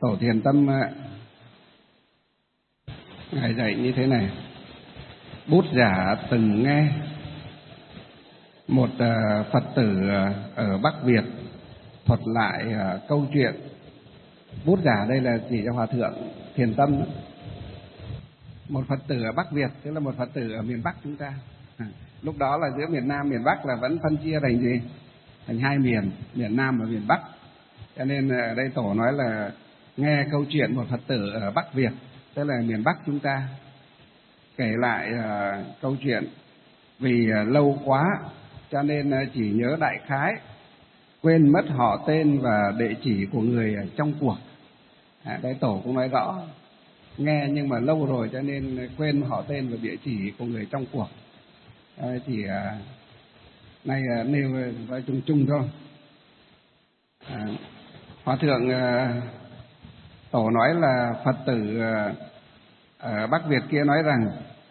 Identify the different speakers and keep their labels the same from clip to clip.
Speaker 1: Tổ Thiền Tâm ngài dạy như thế này: Bút giả từng nghe một Phật tử ở Bắc Việt thuật lại câu chuyện. Bút giả đây là chỉ cho Hòa Thượng Thiền Tâm. Một Phật tử ở Bắc Việt, tức là một Phật tử ở miền Bắc chúng ta. Lúc đó là giữa miền Nam miền Bắc là vẫn phân chia thành gì? Thành hai miền, miền Nam và miền Bắc. Cho nên ở đây Tổ nói là nghe câu chuyện một Phật tử ở Bắc Việt, tức là miền Bắc chúng ta, kể lại câu chuyện. Vì lâu quá cho nên chỉ nhớ đại khái, quên mất họ tên và địa chỉ của người trong cuộc. Đây Tổ cũng nói rõ, nghe nhưng mà lâu rồi cho nên quên họ tên và địa chỉ của người trong cuộc. Chỉ nay nêu nói chung chung thôi. Hòa Thượng Tổ nói là Phật tử ở Bắc Việt kia nói rằng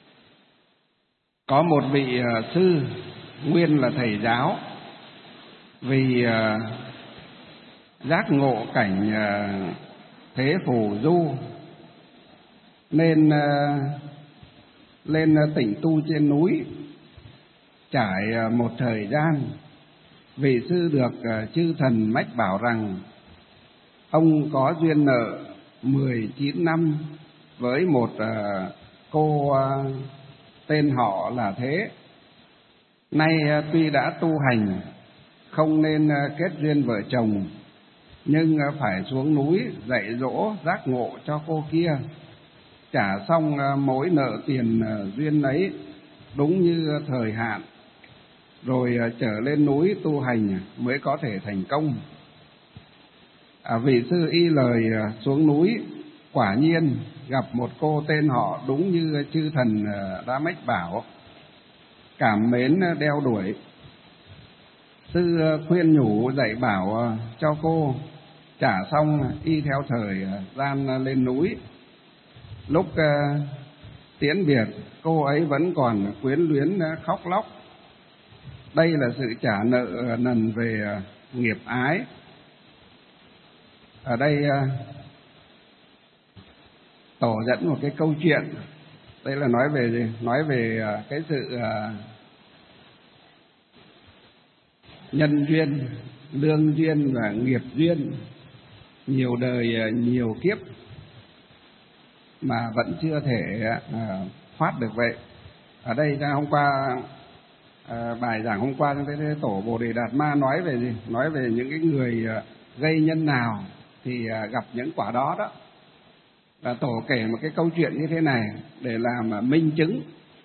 Speaker 1: có một vị sư nguyên là thầy giáo, vì giác ngộ cảnh thế phù du nên lên tịnh tu trên núi. Trải một thời gian, vị sư được chư thần mách bảo rằng ông có duyên nợ 19 năm với một cô tên họ là Thế. Nay tuy đã tu hành, không nên kết duyên vợ chồng, nhưng phải xuống núi dạy dỗ giác ngộ cho cô kia, trả xong mối nợ tiền duyên ấy đúng như thời hạn, rồi trở lên núi tu hành mới có thể thành công. Vị sư y lời xuống núi, quả nhiên gặp một cô tên họ đúng như chư thần đã mách bảo, cảm mến đeo đuổi. Sư khuyên nhủ dạy bảo cho cô, trả xong y theo thời gian lên núi. Lúc tiễn biệt, cô ấy vẫn còn quyến luyến khóc lóc. Đây là sự trả nợ nần về nghiệp ái. Ở đây Tổ dẫn một cái câu chuyện. Đây là nói về gì? Nói về cái sự nhân duyên, lương duyên và nghiệp duyên, nhiều đời nhiều kiếp mà vẫn chưa thể thoát được vậy. Ở đây hôm qua bài giảng hôm qua chúng thấy Tổ Bồ Đề Đạt Ma nói về gì? Nói về những cái người gây nhân nào thì gặp những quả đó đó. Và Tổ kể một cái câu chuyện như thế này để làm minh chứng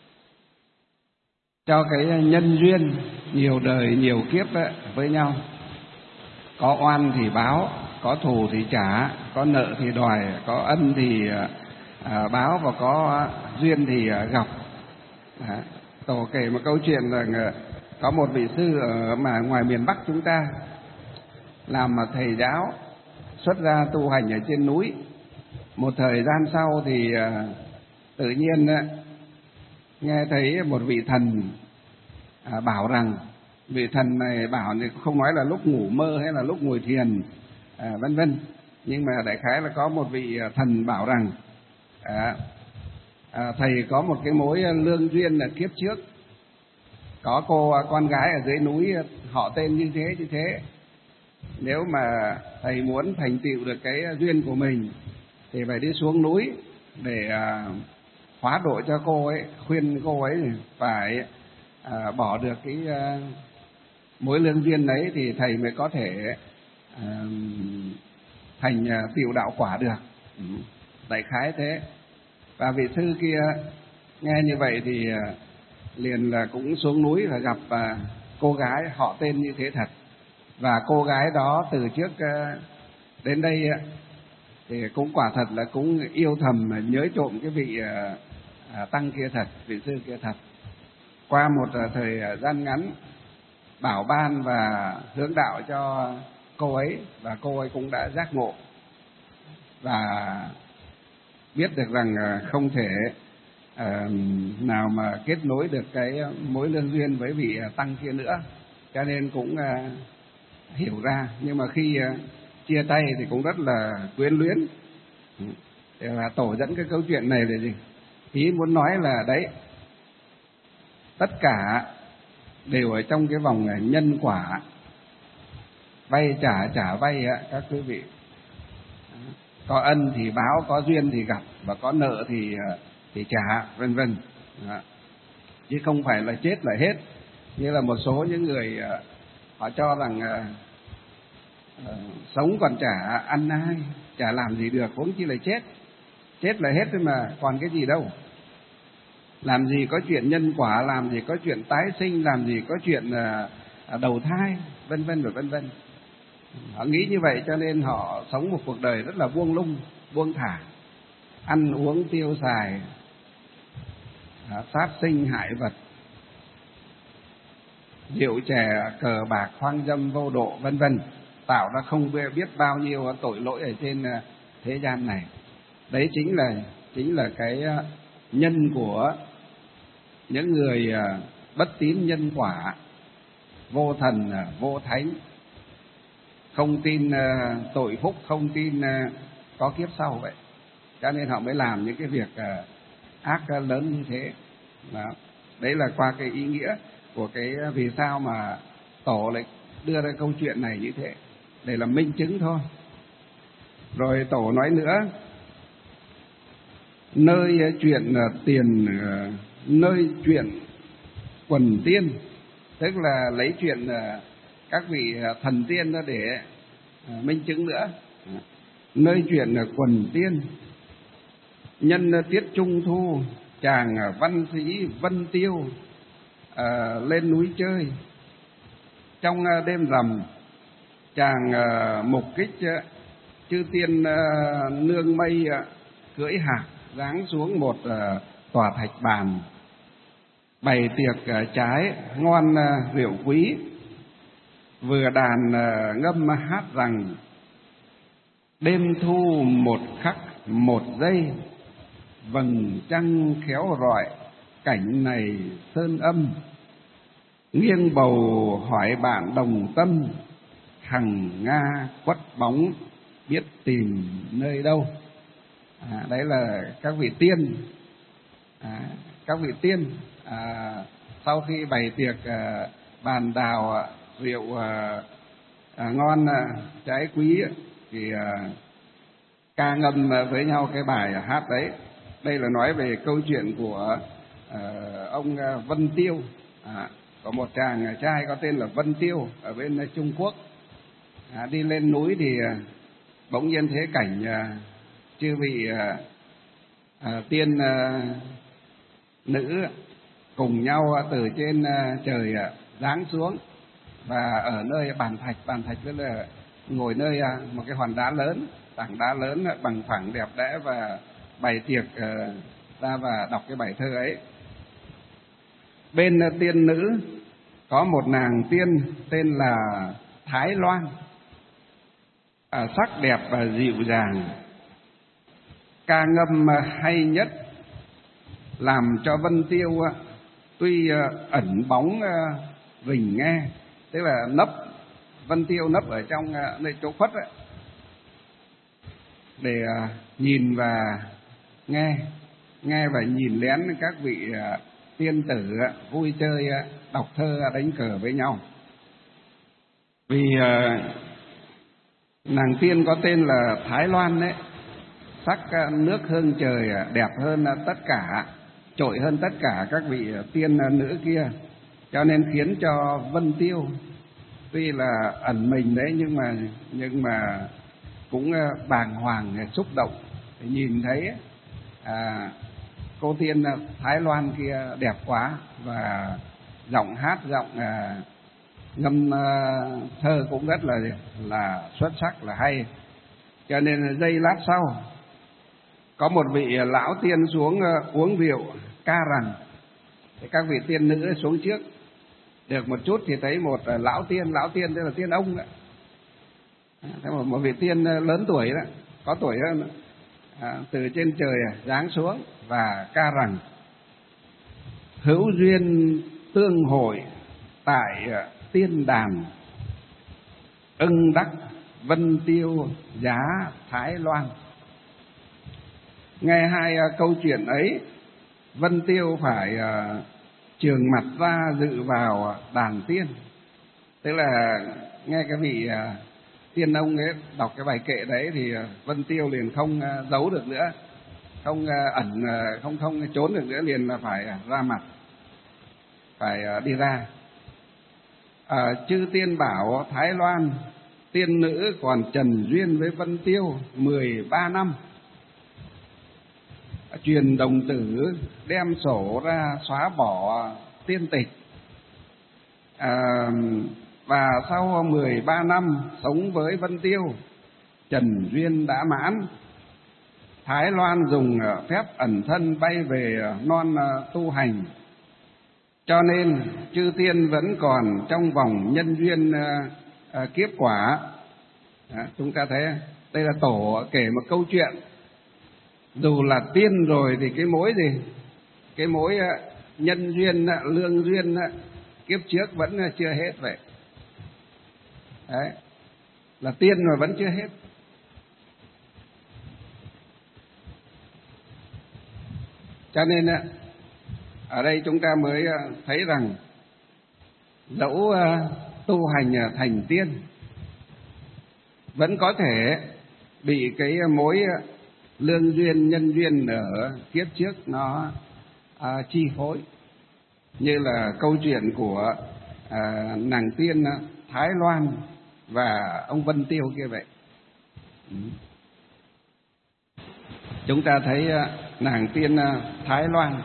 Speaker 1: cho cái nhân duyên nhiều đời nhiều kiếp với nhau. Có oan thì báo, có thù thì trả, có nợ thì đòi, có ân thì báo, và có duyên thì gặp. Tổ kể một câu chuyện là có một vị sư ở mà ngoài miền Bắc chúng ta làm thầy giáo, xuất ra tu hành ở trên núi. Một thời gian sau thì tự nhiên nghe thấy một vị thần bảo rằng, vị thần này bảo thì không nói là lúc ngủ mơ hay là lúc ngồi thiền vân vân, nhưng mà đại khái là có một vị thần bảo rằng thầy có một cái mối lương duyên là kiếp trước, có cô con gái ở dưới núi họ tên như thế. Nếu mà thầy muốn thành tựu được cái duyên của mình thì phải đi xuống núi để hóa độ cho cô ấy, khuyên cô ấy phải bỏ được cái mối lương duyên đấy thì thầy mới có thể thành tựu đạo quả được. Đại khái thế. Và vị sư kia nghe như vậy thì liền là cũng xuống núi và gặp cô gái họ tên như thế thật. Và cô gái đó từ trước đến đây thì cũng quả thật là cũng yêu thầm nhớ trộm cái vị tăng kia thật, vị sư kia thật. Qua một thời gian ngắn bảo ban và hướng đạo cho cô ấy, và cô ấy cũng đã giác ngộ và biết được rằng không thể nào mà kết nối được cái mối lương duyên với vị tăng kia nữa, cho nên cũng hiểu ra. Nhưng mà khi chia tay thì cũng rất là quyến luyến. Thì là Tổ dẫn cái câu chuyện này là gì? Ý muốn nói là đấy, tất cả đều ở trong cái vòng nhân quả, vay trả trả vay á các quý vị. Có ân thì báo, có duyên thì gặp, và có nợ thì trả, vân vân. Chứ không phải là chết là hết. Như là một số những người họ cho rằng sống còn chả ăn ai, chả làm gì được, huống chi là chết. Chết là hết thôi mà, còn cái gì đâu. Làm gì có chuyện nhân quả, làm gì có chuyện tái sinh, làm gì có chuyện đầu thai, vân vân và vân vân. Họ nghĩ như vậy cho nên họ sống một cuộc đời rất là buông lung, buông thả, ăn uống tiêu xài, sát sinh hại vật, rượu chè cờ bạc hoang dâm vô độ, vân vân, tạo ra không biết bao nhiêu tội lỗi ở trên thế gian này. Đấy chính là cái nhân của những người bất tín nhân quả, vô thần vô thánh, không tin tội phúc, không tin có kiếp sau vậy. Cho nên họ mới làm những cái việc ác lớn như thế. Đó. Đấy là qua cái ý nghĩa của cái vì sao mà Tổ lại đưa ra câu chuyện này như thế, để làm minh chứng thôi. Rồi Tổ nói nữa, nơi chuyện tiền, nơi chuyện quần tiên, tức là lấy chuyện các vị thần tiên đó để minh chứng nữa. Nơi chuyện quần tiên, nhân tiết trung thu, chàng văn sĩ Vân Tiêu lên núi chơi. Trong đêm rằm, chàng mục kích chư tiên nương mây cưỡi hạc giáng xuống một tòa thạch bàn, bày tiệc trái ngon rượu quý, vừa đàn ngâm hát rằng đêm thu một khắc một giây, vầng trăng khéo rọi cảnh này sơn âm, nghiêng bầu hỏi bạn đồng tâm, hằng nga quất bóng biết tìm nơi đâu. Đấy là các vị tiên. Các vị tiên sau khi bày tiệc bàn đào rượu ngon trái quý thì ca ngâm với nhau cái bài hát đấy. Đây là nói về câu chuyện của ông Vân Tiêu. Có một chàng trai có tên là Vân Tiêu ở bên Trung Quốc. Đi lên núi thì bỗng nhiên thấy cảnh chư vị tiên nữ cùng nhau từ trên trời giáng xuống, và ở nơi bàn thạch tức là ngồi nơi một cái hòn đá lớn, tảng đá lớn bằng phẳng đẹp đẽ, và bày tiệc ra và đọc cái bài thơ ấy. Bên tiên nữ có một nàng tiên tên là Thái Loan, sắc đẹp và dịu dàng, ca ngâm hay nhất, làm cho Vân Tiêu tuy ẩn bóng rình nghe, tức là nấp, Vân Tiêu nấp ở trong nơi chỗ khuất ấy, để nhìn và nghe và nhìn lén các vị tiên tử vui chơi đọc thơ đánh cờ với nhau. Vì nàng tiên có tên là Thái Loan đấy, sắc nước hương trời đẹp hơn tất cả, trội hơn tất cả các vị tiên nữ kia, cho nên khiến cho Vân Tiêu tuy là ẩn mình đấy nhưng mà cũng bàng hoàng xúc động nhìn thấy cô tiên Thái Loan kia đẹp quá, và giọng hát ngâm thơ cũng rất là xuất sắc, là hay. Cho nên giây lát sau có một vị lão tiên xuống uống rượu ca rằng, thì các vị tiên nữ xuống trước được một chút thì thấy một lão tiên tức là tiên ông đấy, một vị tiên lớn tuổi đó, có tuổi hơn, từ trên trời giáng xuống và ca rằng: hữu duyên tương hội tại tiên đàn, ưng đắc Vân Tiêu giá Thái Loan. Nghe hai câu chuyện ấy, Vân Tiêu phải trường mặt ra dự vào đàn tiên. Tức là nghe cái vị tiên ông ấy đọc cái bài kệ đấy thì Vân Tiêu liền không giấu được nữa, không ẩn, không trốn được nữa, liền là phải ra mặt, phải đi ra. Chư tiên bảo Thái Loan tiên nữ còn trần duyên với Vân Tiêu 13 năm. Truyền đồng tử đem sổ ra xóa bỏ tiên tịch. Và sau 13 năm sống với Vân Tiêu, trần duyên đã mãn, Thái Loan dùng phép ẩn thân bay về non tu hành. Cho nên chư tiên vẫn còn trong vòng nhân duyên kiếp quả. Chúng ta thấy đây là tổ kể một câu chuyện. Dù là tiên rồi thì cái mối gì? Cái mối nhân duyên, lương duyên kiếp trước vẫn chưa hết vậy. Đấy, là tiên mà vẫn chưa hết. Cho nên ở đây chúng ta mới thấy rằng dẫu tu hành thành tiên vẫn có thể bị cái mối lương duyên, nhân duyên ở kiếp trước nó chi phối, như là câu chuyện của nàng tiên Thái Loan và ông Vân Tiêu kia vậy. Chúng ta thấy nàng tiên Thái Loan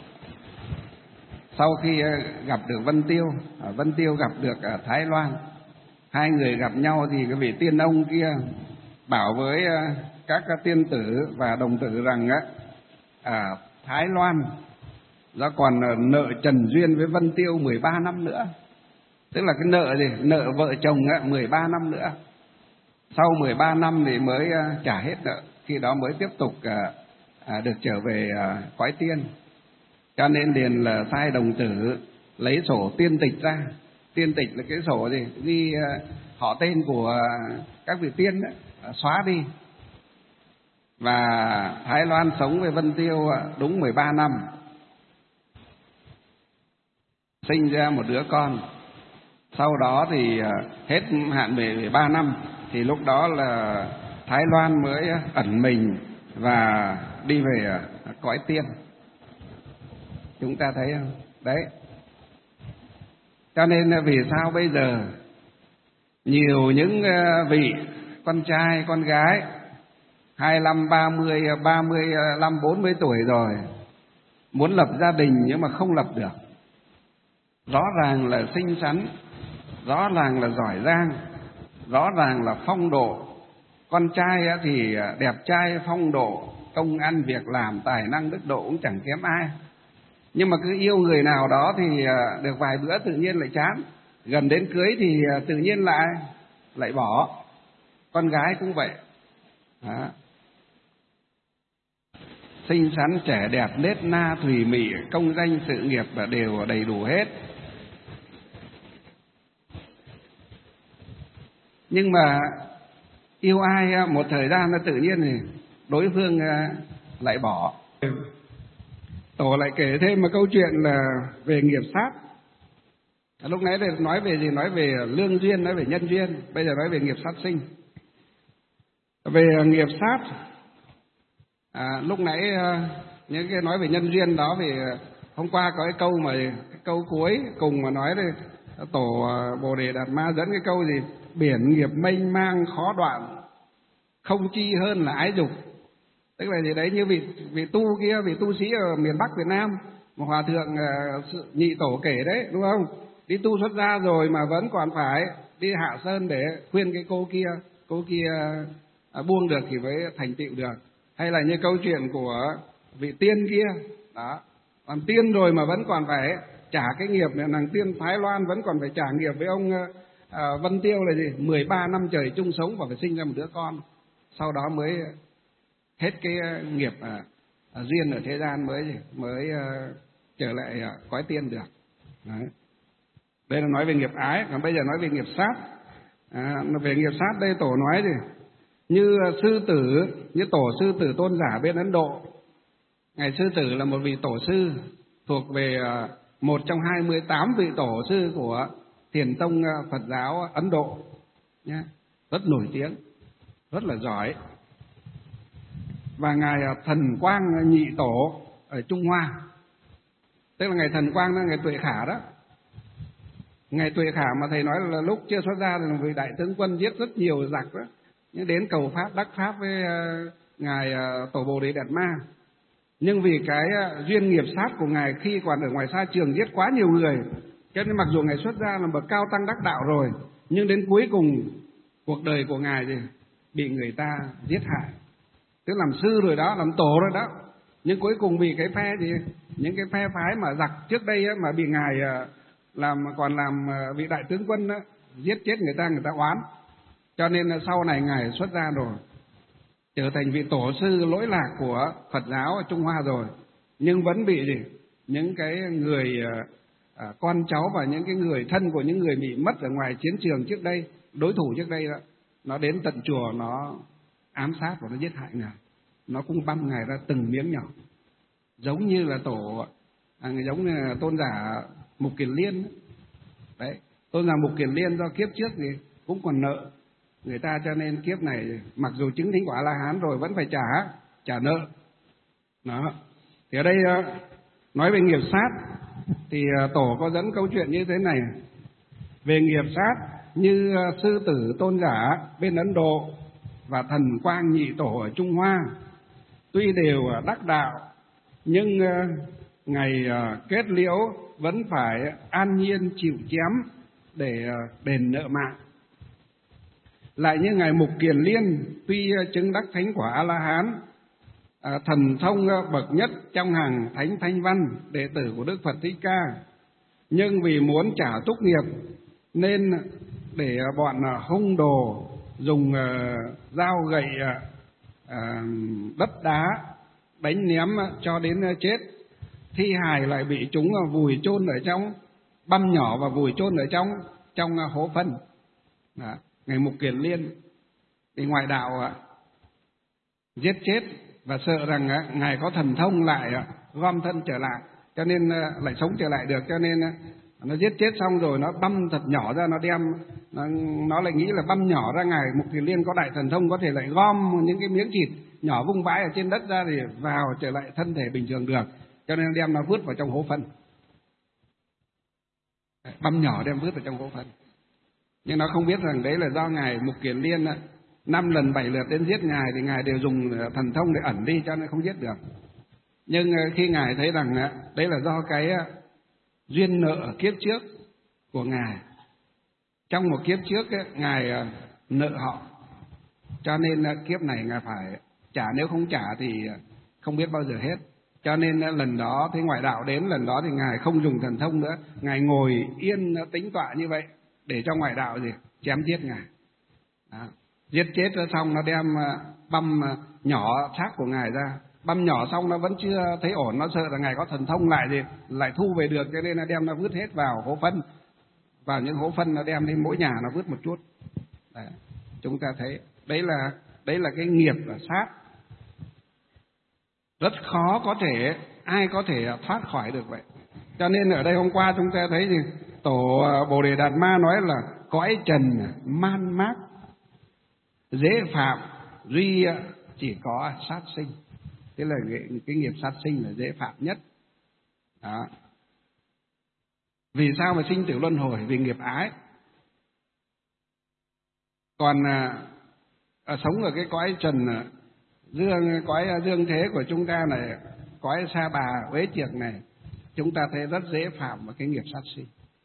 Speaker 1: sau khi gặp được Vân Tiêu, Vân Tiêu gặp được Thái Loan, hai người gặp nhau thì cái vị tiên ông kia bảo với các tiên tử và đồng tử rằng Thái Loan nó còn nợ trần duyên với Vân Tiêu 13 năm nữa. Tức là cái nợ gì? Nợ vợ chồng 13 năm nữa. Sau 13 năm thì mới trả hết nợ, khi đó mới tiếp tục được trở về cõi tiên. Cho nên liền là sai đồng tử lấy sổ tiên tịch ra. Tiên tịch là cái sổ gì? Ghi họ tên của các vị tiên đó, xóa đi. Và Thái Loan sống với Vân Tiêu đúng 13 năm, sinh ra một đứa con. Sau đó thì hết hạn 13 năm thì lúc đó là Thái Loan mới ẩn mình và đi về cõi tiên. Chúng ta thấy không? Đấy. Cho nên vì sao bây giờ nhiều những vị con trai, con gái 25, 30, 35, 40 tuổi rồi muốn lập gia đình nhưng mà không lập được. Rõ ràng là xinh xắn, rõ ràng là giỏi giang, rõ ràng là phong độ. Con trai thì đẹp trai, phong độ, công ăn việc làm, tài năng đức độ cũng chẳng kém ai. Nhưng mà cứ yêu người nào đó thì được vài bữa tự nhiên lại chán, gần đến cưới thì tự nhiên lại bỏ. Con gái cũng vậy. Đó. Xinh xắn, trẻ đẹp, nết na, thùy mị, công danh sự nghiệp là đều đầy đủ hết. Nhưng mà yêu ai một thời gian tự nhiên thì đối phương lại bỏ. Tổ lại kể thêm một câu chuyện là về nghiệp sát. Lúc nãy nói về gì? Nói về lương duyên, nói về nhân duyên. Bây giờ nói về nghiệp sát sinh. Về nghiệp sát, lúc nãy những cái nói về nhân duyên đó, vì hôm qua có cái câu mà cái câu cuối cùng mà nói đây, tổ Bồ Đề Đạt Ma dẫn cái câu gì? Biển nghiệp mênh mang khó đoạn, không chi hơn là ái dục. Tức là gì đấy, như vị tu kia, vị tu sĩ ở miền Bắc Việt Nam, một hòa thượng nhị tổ kể đấy, đúng không? Đi tu xuất gia rồi mà vẫn còn phải đi Hạ Sơn để khuyên cái cô kia buông được thì mới thành tựu được. Hay là như câu chuyện của vị tiên kia, đó, làm tiên rồi mà vẫn còn phải trả cái nghiệp, nàng tiên Thái Loan vẫn còn phải trả nghiệp với ông Vân Tiêu là gì? 13 năm trời chung sống và phải sinh ra một đứa con. Sau đó mới hết cái nghiệp duyên ở thế gian mới trở lại cõi tiên được. Đấy. Đây là nói về nghiệp ái, còn bây giờ nói về nghiệp sát. Về nghiệp sát đây tổ nói gì? Như tổ sư tử Tôn giả bên Ấn Độ. Ngài sư tử là một vị tổ sư thuộc về một trong 28 vị tổ sư của Thiền tông Phật giáo Ấn Độ nhé, rất nổi tiếng, rất là giỏi. Và ngài Thần Quang Nhị Tổ ở Trung Hoa, tức là ngài Thần Quang đó, ngài Tuệ Khả đó. Ngài Tuệ Khả mà thầy nói là lúc chưa xuất gia thì vị đại tướng quân giết rất nhiều giặc đó, nhưng đến cầu pháp đắc pháp với ngài Tổ Bồ Đề Đạt Ma. Nhưng vì cái duyên nghiệp sát của ngài khi còn ở ngoài sa trường giết quá nhiều người, cho nên mặc dù ngài xuất gia là bậc cao tăng đắc đạo rồi, nhưng đến cuối cùng cuộc đời của ngài thì bị người ta giết hại. Tức làm sư rồi đó, làm tổ rồi đó, nhưng cuối cùng vì cái phe gì, những cái phe phái mà giặc trước đây á, mà bị ngài còn làm vị đại tướng quân đó, giết chết người ta oán. Cho nên là sau này ngài xuất gia rồi, trở thành vị tổ sư lỗi lạc của Phật giáo ở Trung Hoa rồi, nhưng vẫn bị những cái người con cháu và những cái người thân của những người bị mất ở ngoài chiến trường trước đây, đối thủ trước đây đó, nó đến tận chùa, nó ám sát và nó giết hại ngài. Nó cũng băm ngài ra từng miếng nhỏ, giống như là giống như là Tôn giả Mục Kiền Liên đấy. Tôn giả Mục Kiền Liên do kiếp trước thì cũng còn nợ người ta, cho nên kiếp này mặc dù chứng thánh quả A La Hán rồi vẫn phải trả nợ đó. Thì ở đây nói về nghiệp sát thì tổ có dẫn câu chuyện như thế này. Về nghiệp sát, như sư tử Tôn giả bên Ấn Độ và Thần Quang Nhị Tổ ở Trung Hoa tuy đều đắc đạo, nhưng ngày kết liễu vẫn phải an nhiên chịu chém để đền nợ mạng. Lại như ngài Mục Kiền Liên tuy chứng đắc thánh quả A La Hán, thần thông bậc nhất trong hàng thánh thanh văn đệ tử của Đức Phật Thích Ca, nhưng vì muốn trả túc nghiệp nên để bọn hung đồ dùng dao gậy đất đá đánh ném cho đến chết, thi hài lại bị chúng vùi chôn ở trong, băm nhỏ và vùi chôn ở trong hố phân. Ngài Mục Kiền Liên thì ngoại đạo giết chết và sợ rằng ngài có thần thông lại gom thân trở lại, cho nên lại sống trở lại được, cho nên nó giết chết xong rồi nó băm thật nhỏ ra, nó đem nó lại nghĩ là băm nhỏ ra. Ngài Mục Kiền Liên có đại thần thông, có thể lại gom những cái miếng thịt nhỏ vung vãi ở trên đất ra thì vào trở lại thân thể bình thường được, cho nên đem nó vứt vào trong hố phân. Băm nhỏ đem vứt vào trong hố phân, nhưng nó không biết rằng đấy là do ngài Mục Kiền Liên 5 lần 7 lượt đến giết ngài thì ngài đều dùng thần thông để ẩn đi, cho nên không giết được. Nhưng khi ngài thấy rằng đấy là do cái duyên nợ ở kiếp trước của ngài, trong một kiếp trước ngài nợ họ, cho nên kiếp này ngài phải trả, nếu không trả thì không biết bao giờ hết. Cho nên lần đó thấy ngoại đạo đến, lần đó thì ngài không dùng thần thông nữa, ngài ngồi yên tĩnh tọa như vậy để cho ngoại đạo chém giết ngài. Đó. Giết chết xong nó đem băm nhỏ xác của ngài ra, băm nhỏ xong nó vẫn chưa thấy ổn, nó sợ là ngài có thần thông lại thu về được, cho nên nó đem nó vứt hết vào hố phân, vào những hố phân nó đem đến mỗi nhà nó vứt một chút. Đấy. Chúng ta thấy đấy là cái nghiệp là sát, rất khó ai có thể thoát khỏi được vậy. Cho nên ở đây hôm qua chúng ta thấy Tổ Bồ Đề Đạt Ma nói là cõi trần man mác, dễ phạm, duy chỉ có sát sinh. Thế là cái nghiệp sát sinh là dễ phạm nhất. Đó. Vì sao mà sinh tử luân hồi? Vì nghiệp ái. Còn sống ở cái cõi trần cõi dương thế của chúng ta này, cõi sa bà uế chiệt này, chúng ta thấy rất dễ phạm vào cái nghiệp sát sinh.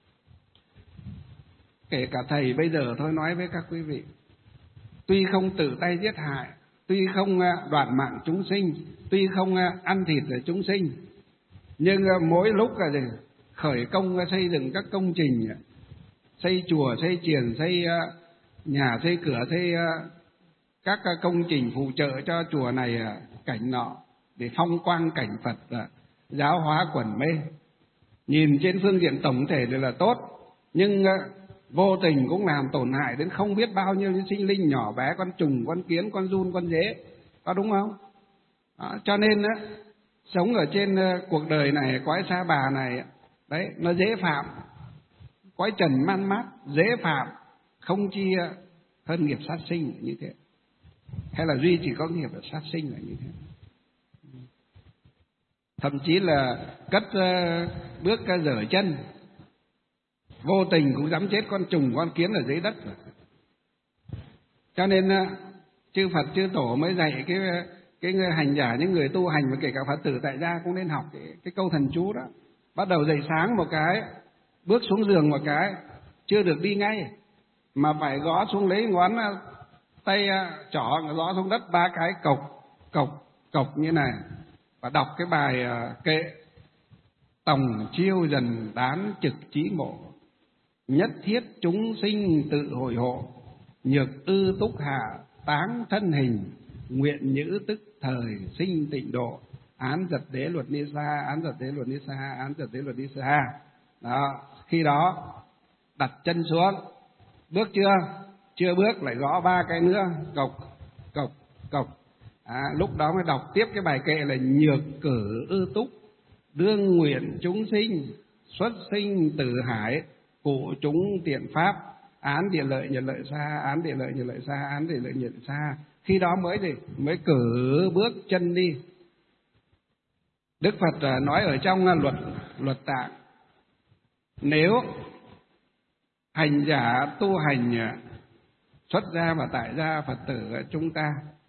Speaker 1: Kể cả thầy bây giờ thôi nói với các quý vị, tuy không tự tay giết hại, tuy không đoạt mạng chúng sinh, tuy không ăn thịt của chúng sinh, nhưng mỗi lúc khởi công xây dựng các công trình, xây chùa, xây chiền, xây nhà, xây cửa, xây các công trình phụ trợ cho chùa này cảnh nọ, để phong quang cảnh Phật, giáo hóa quần mê. Nhìn trên phương diện tổng thể thì là tốt, nhưng vô tình cũng làm tổn hại đến không biết bao nhiêu những sinh linh nhỏ bé, con trùng, con kiến, con giun, con dế, có đúng không? Đó, cho nên á, sống ở trên cuộc đời này, cõi sa bà này, đấy, nó dễ phạm, cõi trần man mát, dễ phạm, không chi hơn nghiệp sát sinh như thế. Hay là duy chỉ có nghiệp là sát sinh là như thế. Thậm chí là cất bước dở chân, vô tình cũng dám chết con trùng, con kiến ở dưới đất. Cho nên chư Phật chư Tổ mới dạy cái người hành giả, những người tu hành và kể cả Phật tử tại gia cũng nên học cái câu thần chú đó. Bắt đầu dậy sáng một cái, bước xuống giường một cái, chưa được đi ngay mà phải gõ xuống, lấy ngón tay trỏ gõ xuống đất 3 cái, cộc cộc cộc như này, và đọc cái bài kệ: tòng chiêu dần đán trực trí ngộ, nhất thiết chúng sinh tự hội hộ, nhược ư túc hạ táng thân hình, nguyện nhữ tức thời sinh tịnh độ, án giật đế luật ni sa, án giật đế luật ni sa, án giật đế luật ni sa. Đó, khi đó đặt chân xuống, bước chưa bước lại gõ 3 cái nữa, cộc cộc cộc. Lúc đó mới đọc tiếp cái bài kệ là: nhược cử ư túc, đương nguyện chúng sinh, xuất sinh từ hải, cụ chúng tiện pháp, án địa lợi nhật lợi xa, án địa lợi nhật lợi xa, án địa lợi nhật lợi xa. Khi đó mới cử bước chân đi. Đức Phật nói ở trong luật tạng, nếu hành giả tu hành xuất gia và tại gia Phật tử chúng ta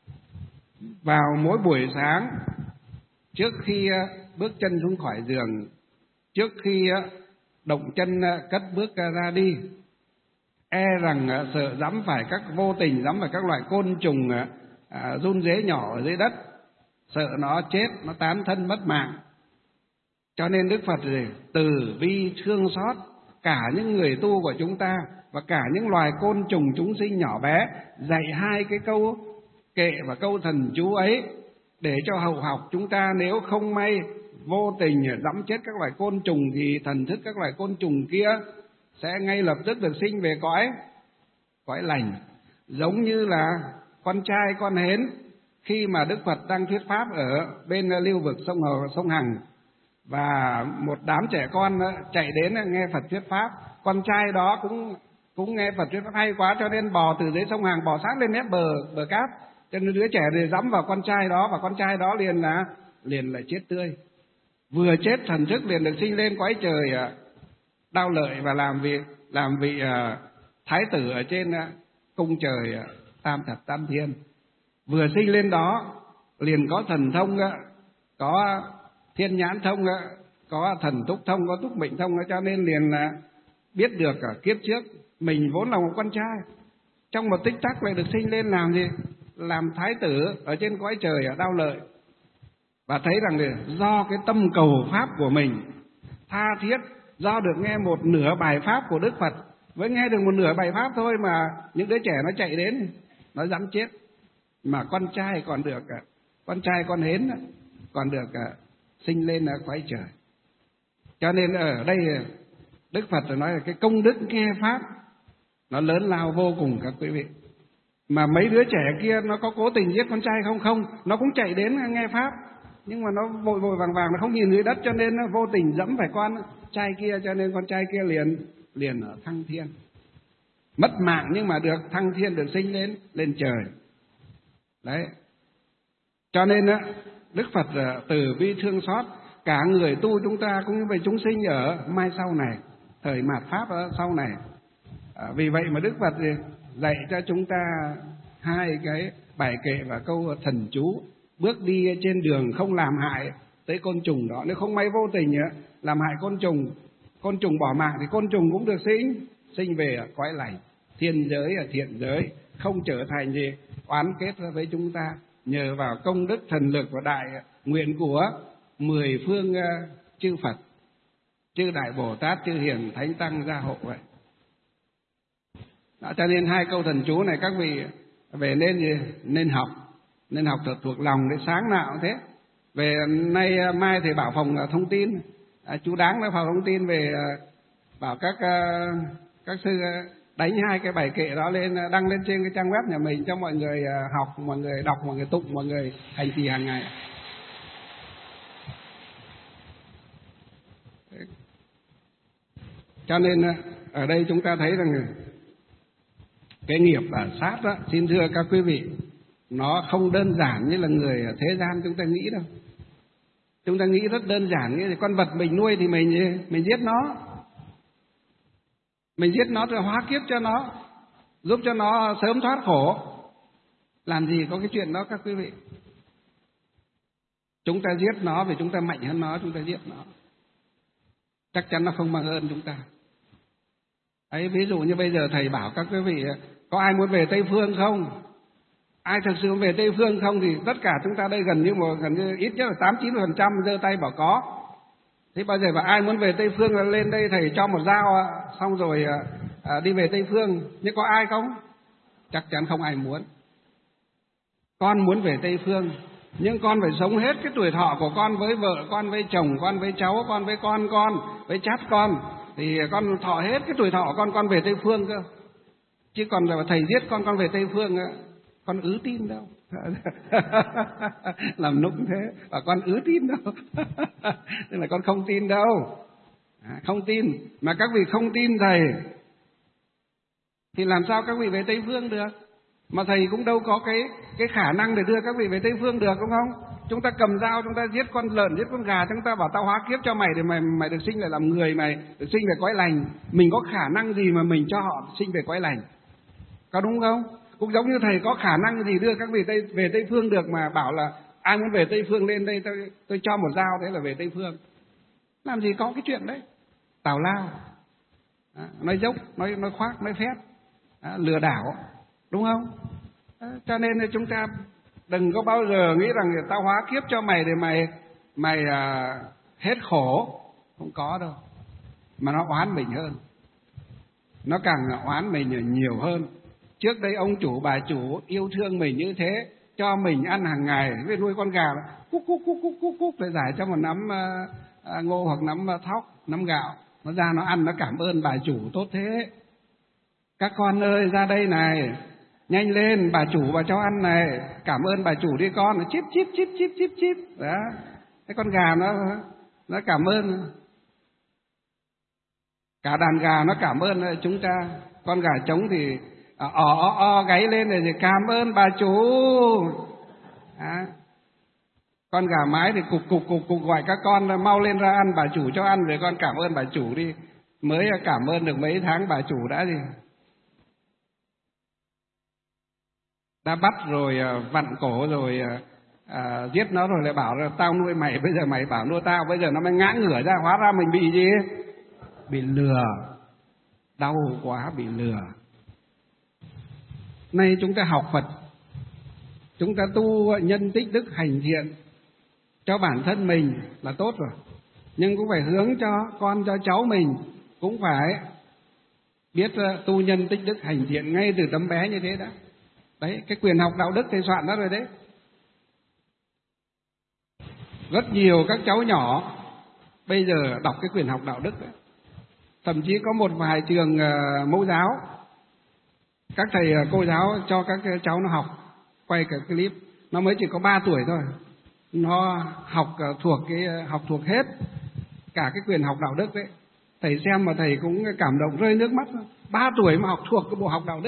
Speaker 1: vào mỗi buổi sáng, trước khi bước chân xuống khỏi giường, trước khi động chân cất bước ra đi, e rằng sợ dẫm phải vô tình dẫm phải các loại côn trùng giun dế nhỏ ở dưới đất, sợ nó chết, nó tán thân mất mạng. Cho nên Đức Phật từ bi thương xót cả những người tu của chúng ta và cả những loài côn trùng chúng sinh nhỏ bé, dạy 2 cái câu kệ và câu thần chú ấy để cho hậu học chúng ta, nếu không may vô tình dẫm chết các loài côn trùng thì thần thức các loài côn trùng kia sẽ ngay lập tức được sinh về cõi lành. Giống như là con trai con hến, khi mà Đức Phật đang thuyết pháp ở bên lưu vực sông Hằng, và một đám trẻ con chạy đến nghe Phật thuyết pháp, con trai đó cũng nghe Phật thuyết pháp hay quá, cho nên bò từ dưới sông Hằng bò sát lên mép bờ cát, cho nên đứa trẻ thì dẫm vào con trai đó, và con trai đó liền lại chết tươi. Vừa chết thần thức liền được sinh lên cõi trời Đao Lợi và làm vị thái tử ở trên cung trời Tam Thập Tam Thiên. Vừa sinh lên đó liền có thần thông, có thiên nhãn thông, có thần túc thông, có túc mệnh thông, cho nên liền biết được kiếp trước mình vốn là một con trai, trong một tích tắc lại được sinh lên làm gì? Làm thái tử ở trên cõi trời Đao Lợi. Và thấy rằng do cái tâm cầu pháp của mình tha thiết, do được nghe một nửa bài pháp của Đức Phật, với nghe được một nửa bài pháp thôi mà những đứa trẻ nó chạy đến, nó dám chết, mà con trai con hến còn được sinh lên ở cõi trời. Cho nên ở đây Đức Phật nói là cái công đức nghe pháp nó lớn lao vô cùng các quý vị. Mà mấy đứa trẻ kia nó có cố tình giết con trai không, nó cũng chạy đến nghe pháp, nhưng mà nó vội vàng nó không nhìn dưới đất, cho nên nó vô tình dẫm phải con trai kia, cho nên con trai kia liền ở thăng thiên, mất mạng nhưng mà được thăng thiên, được sinh lên trời. Đấy, cho nên Đức Phật từ bi thương xót cả người tu chúng ta cũng như về chúng sinh ở mai sau này, thời mạt pháp ở sau này. Vì vậy mà Đức Phật dạy cho chúng ta 2 cái bài kệ và câu thần chú, bước đi trên đường không làm hại tới côn trùng đó. Nếu không may vô tình làm hại côn trùng bỏ mạng thì côn trùng cũng được sinh về ở cõi lành, thiên giới, ở thiện giới, không trở thành gì oán kết với chúng ta, nhờ vào công đức thần lực và đại nguyện của 10 phương chư Phật, chư Đại Bồ Tát, chư Hiền Thánh Tăng gia hộ vậy. Đó, cho nên 2 câu thần chú này các vị về nên học thật thuộc lòng, để sáng nào cũng thế. Về nay mai thì bảo phòng thông tin, chú Đáng đã phòng thông tin về bảo các Các sư đánh 2 cái bài kệ đó lên, đăng lên trên cái trang web nhà mình cho mọi người học, mọi người đọc, mọi người tụng, mọi người hành trì hàng ngày. Cho nên ở đây chúng ta thấy rằng cái nghiệp ở sát đó, xin thưa các quý vị, nó không đơn giản như là người thế gian chúng ta nghĩ đâu. Chúng ta nghĩ rất đơn giản, như con vật mình nuôi thì mình giết nó. Mình giết nó rồi hóa kiếp cho nó, giúp cho nó sớm thoát khổ. Làm gì có cái chuyện đó các quý vị. Chúng ta giết nó vì chúng ta mạnh hơn nó, chúng ta giết nó. Chắc chắn nó không mang ơn chúng ta. Ấy, ví dụ như bây giờ thầy bảo các quý vị, có ai muốn về Tây Phương không? Ai thực sự về Tây Phương không? Thì tất cả chúng ta đây gần như ít nhất là 8-9% giơ tay bảo có. Thế bao giờ mà ai muốn về Tây Phương là lên đây thầy cho một dao xong rồi đi về Tây Phương. Nhưng có ai không? Chắc chắn không ai muốn. Con muốn về Tây Phương, nhưng con phải sống hết cái tuổi thọ của con với vợ con, với chồng con, với cháu con, với con, với chát con. Thì con thọ hết cái tuổi thọ con về Tây Phương cơ. Chứ còn là thầy giết con về Tây Phương, con ứ tin đâu. Làm nũng thế, và con ứ tin đâu. Tức là con không tin đâu. Không tin, mà các vị không tin thầy thì làm sao các vị về Tây Phương được? Mà thầy cũng đâu có cái khả năng để đưa các vị về Tây Phương được, đúng không? Chúng ta cầm dao, chúng ta giết con lợn, giết con gà, chúng ta bảo tao hóa kiếp cho mày để mày được sinh lại làm người, mày được sinh về cõi lành. Mình có khả năng gì mà mình cho họ sinh về cõi lành? Có đúng không? Cũng giống như thầy có khả năng gì đưa các vị về Tây Phương được mà bảo là ai muốn về Tây Phương lên đây tôi cho một dao thế là về Tây Phương. Làm gì có cái chuyện đấy. Tào lao, nói dốc, nói khoác, nói phét, lừa đảo, đúng không? Cho nên là chúng ta đừng có bao giờ nghĩ rằng tao hóa kiếp cho mày để mày hết khổ. Không có đâu. Mà nó oán mình hơn. Nó càng oán mình nhiều hơn. Trước đây ông chủ bà chủ yêu thương mình như thế, cho mình ăn hàng ngày, với nuôi con gà cúc cúc phải giải cho một nắm ngô hoặc nắm thóc, nắm gạo, nó ra nó ăn, nó cảm ơn bà chủ tốt thế. Các con ơi, ra đây này, nhanh lên, bà chủ bà cho ăn này, cảm ơn bà chủ đi con. Nó chip chip đó. Cái con gà nó cảm ơn. Cả đàn gà nó cảm ơn chúng ta. Con gà trống thì gáy lên rồi thì cảm ơn bà chủ. Con gà mái thì cục gọi các con mau lên ra ăn, bà chủ cho ăn rồi con cảm ơn bà chủ đi. Mới cảm ơn được mấy tháng bà chủ đã gì đã bắt rồi, vặn cổ rồi, giết nó rồi lại bảo là tao nuôi mày, bây giờ mày bảo nuôi tao, bây giờ nó mới ngã ngửa ra, hóa ra mình bị gì? Bị lừa. Đau quá, bị lừa. Nay chúng ta học Phật, chúng ta tu nhân tích đức hành thiện cho bản thân mình là tốt rồi, nhưng cũng phải hướng cho con, cho cháu mình cũng phải biết tu nhân tích đức hành thiện ngay từ tấm bé như thế đã. Đấy, cái quyền học đạo đức thầy soạn đó rồi đấy. Rất nhiều các cháu nhỏ bây giờ đọc cái quyền học đạo đức đấy. Thậm chí có một vài trường mẫu giáo, các thầy cô giáo cho các cháu nó học, quay cả clip, nó mới chỉ có 3 tuổi thôi, nó học thuộc hết cả cái quyền học đạo đức đấy. Thầy xem mà thầy cũng cảm động rơi nước mắt. 3 tuổi mà học thuộc cái bộ học đạo đức,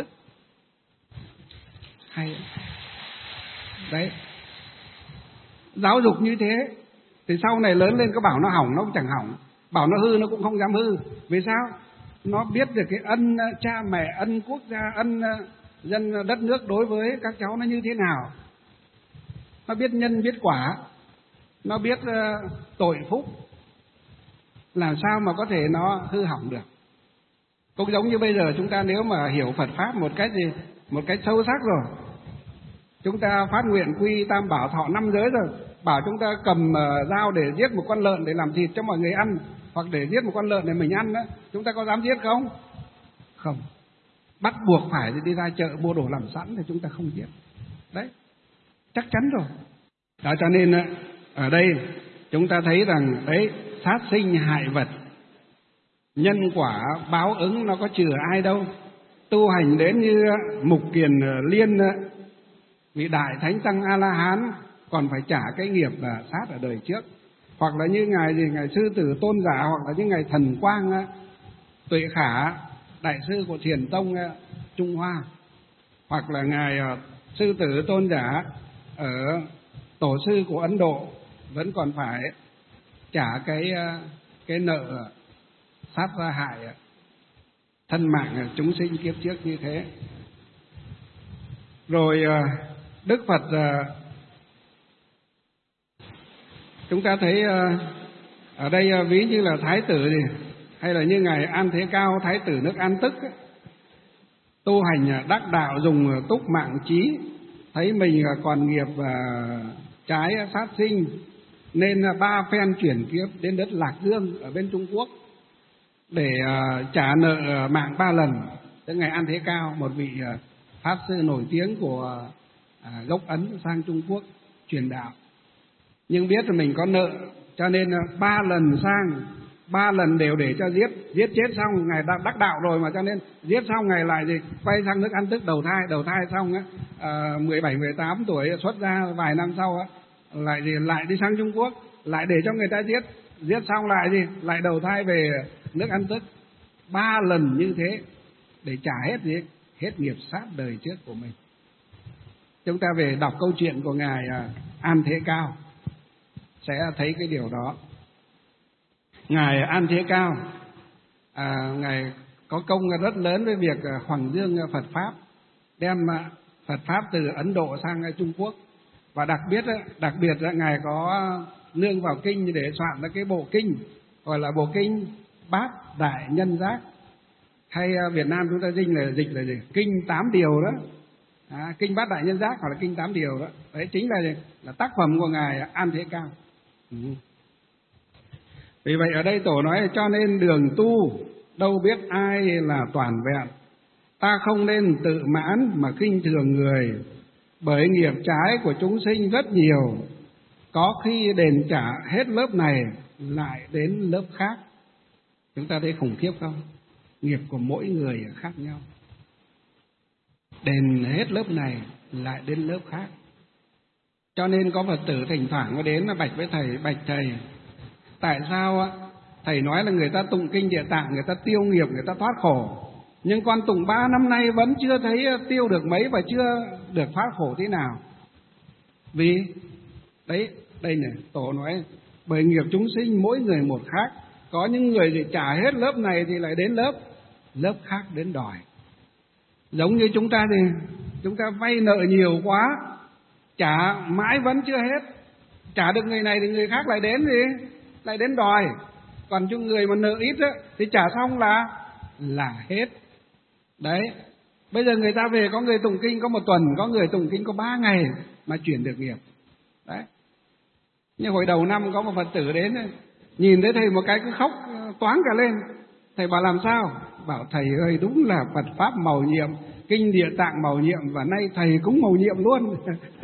Speaker 1: hay đấy. Giáo dục như thế thì sau này lớn lên có bảo nó hỏng nó cũng chẳng hỏng, bảo nó hư nó cũng không dám hư. Vì sao? Nó biết được cái ân cha mẹ, ân quốc gia, ân dân đất nước đối với các cháu nó như thế nào. Nó biết nhân biết quả, nó biết tội phúc, làm sao mà có thể nó hư hỏng được. Cũng giống như bây giờ chúng ta nếu mà hiểu Phật pháp một cách sâu sắc rồi, chúng ta phát nguyện quy tam bảo thọ 5 giới rồi, bảo chúng ta cầm dao để giết một con lợn để làm thịt cho mọi người ăn, hoặc để giết một con lợn để mình ăn đó, chúng ta có dám giết không? Không. Bắt buộc phải đi ra chợ mua đồ làm sẵn thì chúng ta không giết. Đấy, chắc chắn rồi. Đó, cho nên ở đây chúng ta thấy rằng đấy, sát sinh hại vật nhân quả báo ứng nó có chừa ai đâu. Tu hành đến như Mục Kiền Liên, vị đại thánh tăng A La Hán, còn phải trả cái nghiệp là sát ở đời trước. Hoặc là như ngài sư tử Tôn Giả, hoặc là như ngài Thần Quang Tuệ Khả, đại sư của Thiền Tông Trung Hoa, hoặc là ngài sư tử Tôn Giả ở tổ sư của Ấn Độ, vẫn còn phải trả cái nợ sát ra hại thân mạng chúng sinh kiếp trước như thế. Rồi Đức Phật, chúng ta thấy ở đây ví như là Thái tử hay là như ngài An Thế Cao, Thái tử nước An Tức tu hành đắc đạo, dùng túc mạng trí, thấy mình còn nghiệp trái sát sinh, nên 3 phen chuyển kiếp đến đất Lạc Dương ở bên Trung Quốc để trả nợ mạng 3 lần. Tức ngài An Thế Cao, một vị pháp sư nổi tiếng của gốc Ấn sang Trung Quốc truyền đạo, nhưng biết là mình có nợ, cho nên 3 lần sang, 3 lần đều để cho giết chết xong. Ngài đã đắc đạo rồi mà, cho nên giết xong ngài lại quay sang nước An Tức đầu thai xong 17-18 tuổi xuất ra, vài năm sau lại đi sang Trung Quốc, lại để cho người ta giết xong lại đầu thai về nước An Tức. 3 lần như thế để trả hết nghiệp sát đời trước của mình. Chúng ta về đọc câu chuyện của ngài An Thế Cao sẽ thấy cái điều đó. Ngài An Thế Cao ngài có công rất lớn với việc hoằng dương Phật pháp, đem Phật pháp từ Ấn Độ sang Trung Quốc. Và đặc biệt là ngài có nương vào kinh để soạn ra cái bộ kinh gọi là bộ kinh Bát Đại Nhân Giác, hay Việt Nam chúng ta dịch là gì? Kinh 8 điều đó. Kinh Bát Đại Nhân Giác hoặc là kinh 8 điều đó. Đấy chính là tác phẩm của ngài An Thế Cao. Vì vậy ở đây Tổ nói cho nên đường tu đâu biết ai là toàn vẹn, ta không nên tự mãn mà khinh thường người, bởi nghiệp trái của chúng sinh rất nhiều, có khi đền trả hết lớp này lại đến lớp khác. Chúng ta thấy khủng khiếp không? Nghiệp của mỗi người khác nhau, đền hết lớp này lại đến lớp khác. Cho nên có Phật tử thỉnh thoảng có đến bạch với thầy: bạch thầy, tại sao thầy nói là người ta tụng kinh Địa Tạng người ta tiêu nghiệp, người ta thoát khổ, nhưng con tụng 3 năm nay vẫn chưa thấy tiêu được mấy và chưa được thoát khổ thế nào? Vì đây này, Tổ nói bởi nghiệp chúng sinh mỗi người một khác, có những người thì trả hết lớp này thì lại đến lớp khác đến đòi. Giống như chúng ta thì chúng ta vay nợ nhiều quá, trả mãi vẫn chưa hết, trả được người này thì người khác lại đến đòi. Còn cho người mà nợ ít thì trả xong là hết. Đấy, bây giờ người ta về, có người tụng kinh có 1 tuần, có người tụng kinh có 3 ngày mà chuyển được nghiệp. Đấy, như hồi đầu năm có một Phật tử đến, nhìn thấy thầy một cái cứ khóc toáng cả lên. Thầy bảo làm sao? Bảo thầy ơi, đúng là Phật pháp mầu nhiệm, kinh Địa Tạng mầu nhiệm, và nay thầy cũng mầu nhiệm luôn.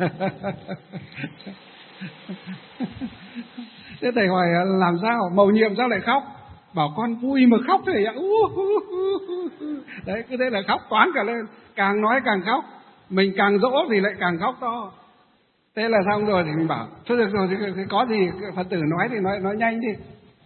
Speaker 1: Thế thầy hỏi làm sao mầu nhiệm sao lại khóc? Bảo con vui mà khóc thầy ạ. Đấy, cứ thế là khóc toáng cả lên, càng nói càng khóc, mình càng dỗ thì lại càng khóc to. Thế là xong rồi thì mình bảo thôi được rồi, thì có gì Phật tử nói thì nói nhanh đi.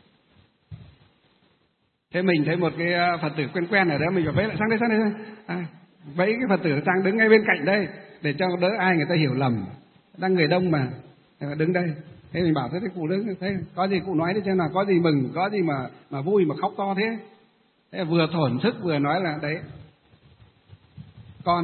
Speaker 1: Thế mình thấy một cái Phật tử quen ở đó, mình bảo vẫy lại sang đây. Vẫy cái Phật tử sang đứng ngay bên cạnh đây để cho đỡ ai người ta hiểu lầm, đang người đông mà đứng đây. Thế mình bảo thế cụ đứng, thế có gì cụ nói đi xem nào, có gì mừng, có gì mà vui mà khóc to thế. Thế vừa thổn thức vừa nói là đấy, con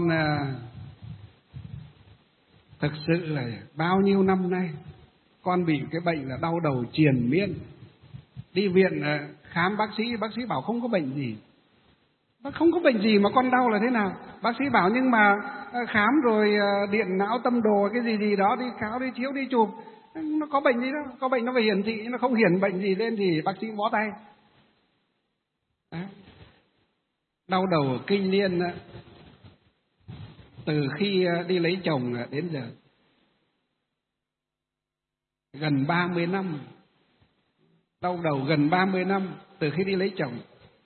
Speaker 1: thực sự là bao nhiêu năm nay con bị cái bệnh là đau đầu triền miên, đi viện khám bác sĩ bảo không có bệnh gì. Không có bệnh gì mà con đau là thế nào? Bác sĩ bảo nhưng mà khám rồi điện não tâm đồ cái gì đó, đi khám đi chiếu đi chụp, nó có bệnh gì đâu, có bệnh nó phải hiển thị, nó không hiển bệnh gì lên thì bác sĩ bó tay. Đó. Đau đầu kinh niên từ khi đi lấy chồng đến giờ gần 30 năm. Đau đầu gần 30 năm từ khi đi lấy chồng.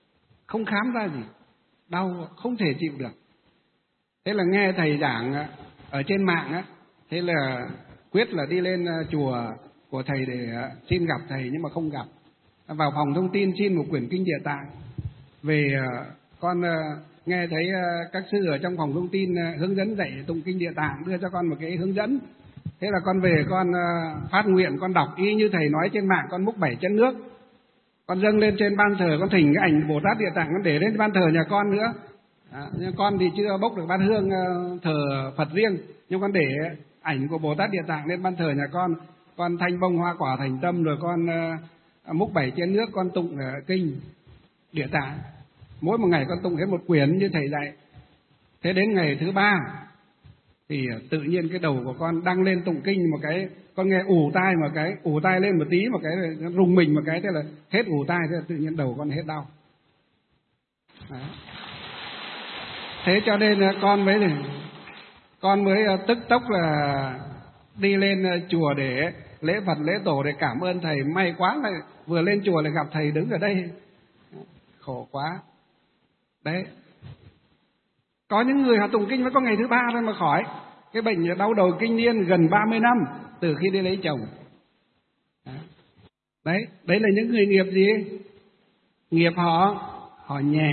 Speaker 1: không khám ra gì, đau không thể chịu được. Thế là nghe thầy giảng ở trên mạng á, thế là quyết là đi lên chùa của thầy để xin gặp thầy, nhưng mà không gặp. Vào phòng thông tin xin một quyển kinh Địa Tạng về. Con nghe thấy các sư ở trong phòng thông tin hướng dẫn dạy tụng kinh Địa Tạng, đưa cho con một cái hướng dẫn. Thế là con về con phát nguyện, con đọc y như thầy nói trên mạng, con múc 7 chén nước, con dâng lên trên ban thờ, con thỉnh cái ảnh Bồ Tát Địa Tạng con để lên ban thờ nhà con nữa. Nhưng con thì chưa bốc được bát hương thờ Phật riêng, nhưng con để ảnh của Bồ Tát Địa Tạng lên ban thờ nhà con thanh bông hoa quả thành tâm, rồi con múc 7 chén nước, con tụng kinh Địa Tạng. Mỗi một ngày con tụng hết một quyển như thầy dạy. Thế đến ngày thứ 3 thì tự nhiên cái đầu của con đăng lên tụng kinh một cái, con nghe ù tai lên một tí, một cái rùng mình một cái, thế là hết ù tai, thế là tự nhiên đầu con hết đau. Đấy. Thế cho nên con mới tức tốc là đi lên chùa để lễ Phật lễ tổ để cảm ơn thầy. May quá là vừa lên chùa lại gặp thầy đứng ở đây, khổ quá. Đấy, có những người họ tụng kinh mới có ngày thứ 3 thôi mà khỏi cái bệnh đau đầu kinh niên gần 30 năm từ khi đi lấy chồng. Đấy là những người nghiệp gì? Nghiệp họ nhẹ.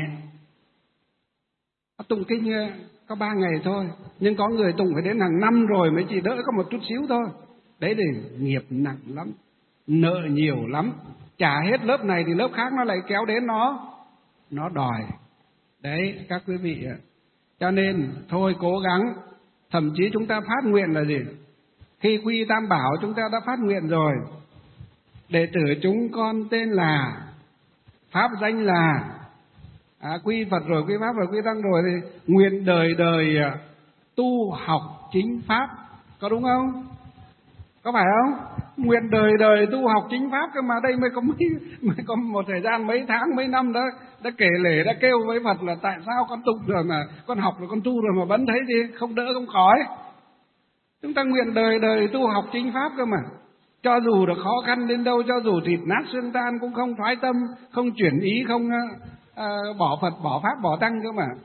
Speaker 1: Họ tụng kinh có 3 ngày thôi, nhưng có người tụng phải đến hàng năm rồi mới chỉ đỡ có một chút xíu thôi. Đấy thì nghiệp nặng lắm, nợ nhiều lắm, trả hết lớp này thì lớp khác nó lại kéo đến nó đòi. Đấy các quý vị ạ. Cho nên thôi cố gắng. Thậm chí chúng ta phát nguyện là gì? Khi quy Tam Bảo chúng ta đã phát nguyện rồi. Đệ tử chúng con tên là, pháp danh là, quy Phật rồi, quy Pháp rồi, quy Tăng rồi, thì nguyện đời đời tu học chính Pháp. Có đúng không? Có phải không? Nguyện đời đời tu học chính Pháp cơ mà. Đây mới có một thời gian mấy tháng mấy năm đó đã kể lể, đã kêu với Phật là tại sao con tụng rồi mà, con học rồi, con tu rồi mà vẫn thấy gì không đỡ không khỏi. Chúng ta nguyện đời đời tu học chính Pháp cơ mà. Cho dù được khó khăn đến đâu, cho dù thịt nát xương tan cũng không thoái tâm, không chuyển ý, không bỏ Phật, bỏ Pháp, bỏ Tăng cơ mà.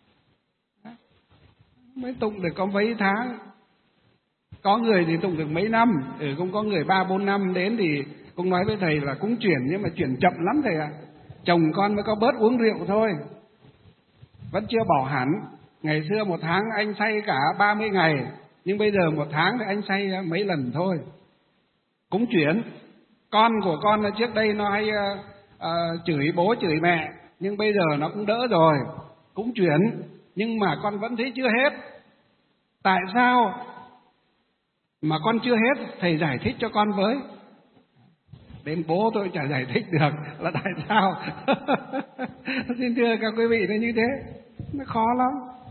Speaker 1: Mới tụng được có mấy tháng. Có người thì tụng được mấy năm, cũng có người 3-4 năm đến thì cũng nói với thầy là cũng chuyển, nhưng mà chuyển chậm lắm thầy ạ. Chồng con mới có bớt uống rượu thôi, vẫn chưa bỏ hẳn. Ngày xưa 1 tháng anh say cả 30 ngày, nhưng bây giờ 1 tháng thì anh say mấy lần thôi. Cũng chuyển. Con của con trước đây nó hay chửi bố chửi mẹ, nhưng bây giờ nó cũng đỡ rồi, cũng chuyển. Nhưng mà con vẫn thấy chưa hết. Tại sao mà con chưa hết? Thầy giải thích cho con với. Đến bố tôi chả giải thích được là tại sao. Xin thưa các quý vị, nó như thế, nó khó lắm.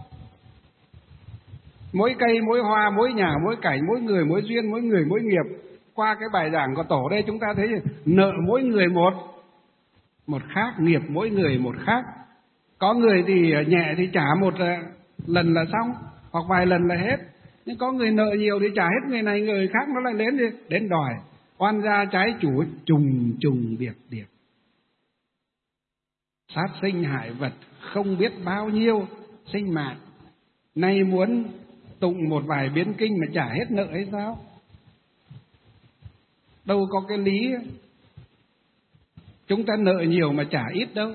Speaker 1: Mỗi cây, mỗi hoa, mỗi nhà, mỗi cảnh, mỗi người, mỗi duyên, mỗi người, mỗi nghiệp. Qua cái bài giảng của tổ đây chúng ta thấy nợ mỗi người một khác, nghiệp mỗi người một khác. Có người thì nhẹ thì trả một lần là xong, hoặc vài lần là hết. Nhưng có người nợ nhiều thì trả hết người này, người khác nó lại đến đòi. Oan gia trái chủ trùng điệp. Sát sinh hại vật không biết bao nhiêu sinh mạng. Nay muốn tụng một vài biến kinh mà trả hết nợ hay sao? Đâu có cái lý chúng ta nợ nhiều mà trả ít đâu.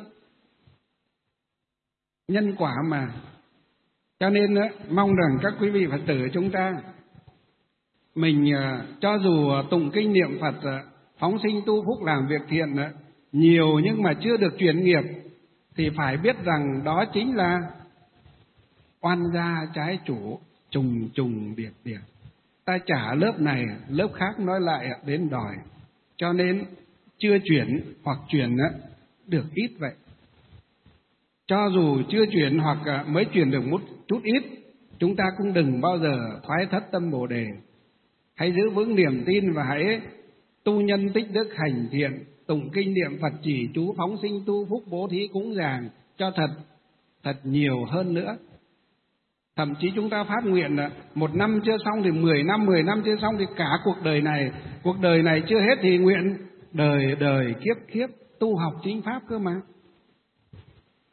Speaker 1: Nhân quả mà. Cho nên mong rằng các quý vị Phật tử chúng ta, mình cho dù tụng kinh niệm Phật, phóng sinh tu phúc làm việc thiện nhiều nhưng mà chưa được chuyển nghiệp, thì phải biết rằng đó chính là oan gia trái chủ trùng điệp. Ta trả lớp này, lớp khác nói lại đến đòi. Cho nên chưa chuyển hoặc chuyển được ít vậy. Cho dù chưa chuyển hoặc mới chuyển được một chút ít, chúng ta cũng đừng bao giờ thoái thất tâm Bồ Đề. Hãy giữ vững niềm tin và hãy tu nhân tích đức hành thiện, tụng kinh niệm Phật chỉ chú, phóng sinh tu phúc, bố thí cúng dường cho thật nhiều hơn nữa. Thậm chí chúng ta phát nguyện là 1 năm chưa xong thì 10 năm chưa xong thì cả cuộc đời này chưa hết thì nguyện đời kiếp tu học chính Pháp cơ mà.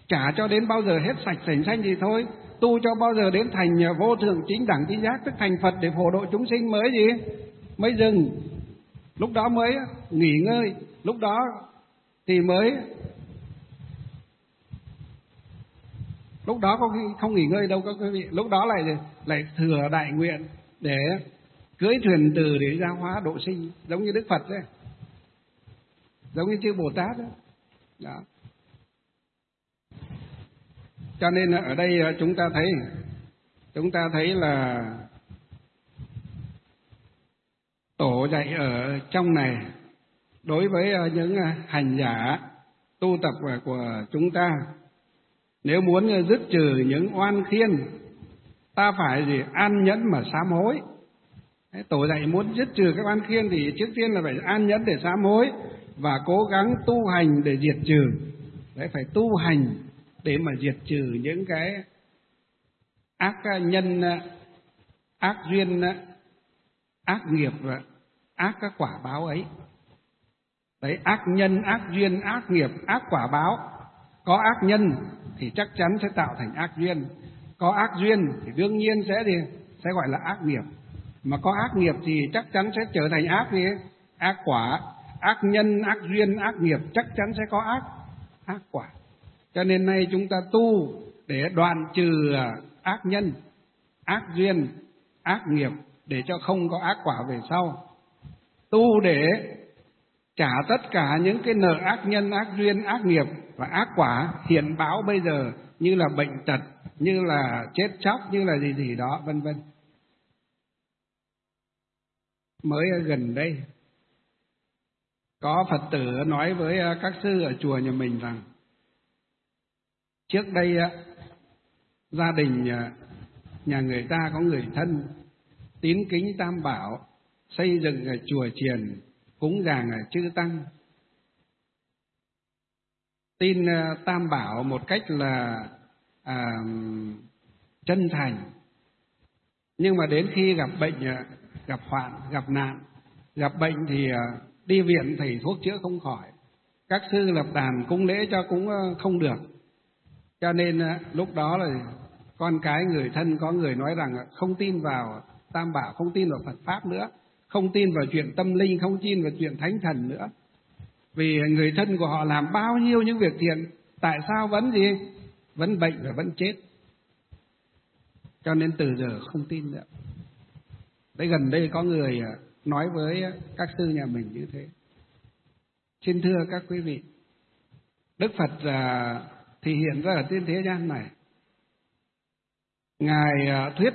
Speaker 1: Chả cho đến bao giờ hết sạch sành xanh thì thôi, tu cho bao giờ đến thành vô thượng chính đẳng chính giác, tức thành Phật để phổ độ chúng sinh mới mới dừng. Lúc đó mới nghỉ ngơi, lúc đó thì mới, lúc đó có khi không nghỉ ngơi đâu các quý vị, lúc đó lại thừa đại nguyện để cưỡi thuyền từ để ra hóa độ sinh, giống như Đức Phật đấy, giống như chư Bồ Tát đấy. Đó. Cho nên ở đây chúng ta thấy là Tổ dạy ở trong này đối với những hành giả tu tập của chúng ta, nếu muốn dứt trừ những oan khiên, ta phải an nhẫn mà sám hối. Tổ dạy muốn dứt trừ các oan khiên thì trước tiên là phải an nhẫn để sám hối và cố gắng tu hành để diệt trừ. Đấy, phải tu hành để mà diệt trừ những cái ác nhân, ác duyên, ác nghiệp và ác các quả báo ấy. Đấy, ác nhân, ác duyên, ác nghiệp, ác quả báo. Có ác nhân thì chắc chắn sẽ tạo thành ác duyên, có ác duyên thì đương nhiên sẽ gọi là ác nghiệp, mà có ác nghiệp thì chắc chắn sẽ trở thành ác quả. Ác nhân, ác duyên, ác nghiệp chắc chắn sẽ có ác quả. Cho nên nay chúng ta tu để đoạn trừ ác nhân, ác duyên, ác nghiệp để cho không có ác quả về sau. Tu để trả tất cả những cái nợ ác nhân, ác duyên, ác nghiệp và ác quả hiện báo bây giờ, như là bệnh tật, như là chết chóc, như là gì đó, vân vân. Mới gần đây có Phật tử nói với các sư ở chùa nhà mình rằng trước đây gia đình nhà người ta có người thân tín kính Tam Bảo, xây dựng chùa chiền, cúng dường chư tăng, tin Tam Bảo một cách là chân thành. Nhưng mà đến khi gặp bệnh, gặp hoạn, gặp nạn, gặp bệnh thì đi viện thầy thuốc chữa không khỏi, các sư lập đàn cúng lễ cho cũng không được. Cho nên lúc đó là con cái người thân có người nói rằng không tin vào Tam Bảo, không tin vào Phật Pháp nữa, không tin vào chuyện tâm linh, không tin vào chuyện thánh thần nữa. Vì người thân của họ làm bao nhiêu những việc thiện, tại sao vẫn bệnh và vẫn chết. Cho nên từ giờ không tin nữa. Đấy, gần đây có người nói với các sư nhà mình như thế. Xin thưa các quý vị, Đức Phật thì hiện ra ở trên thế gian này, Ngài thuyết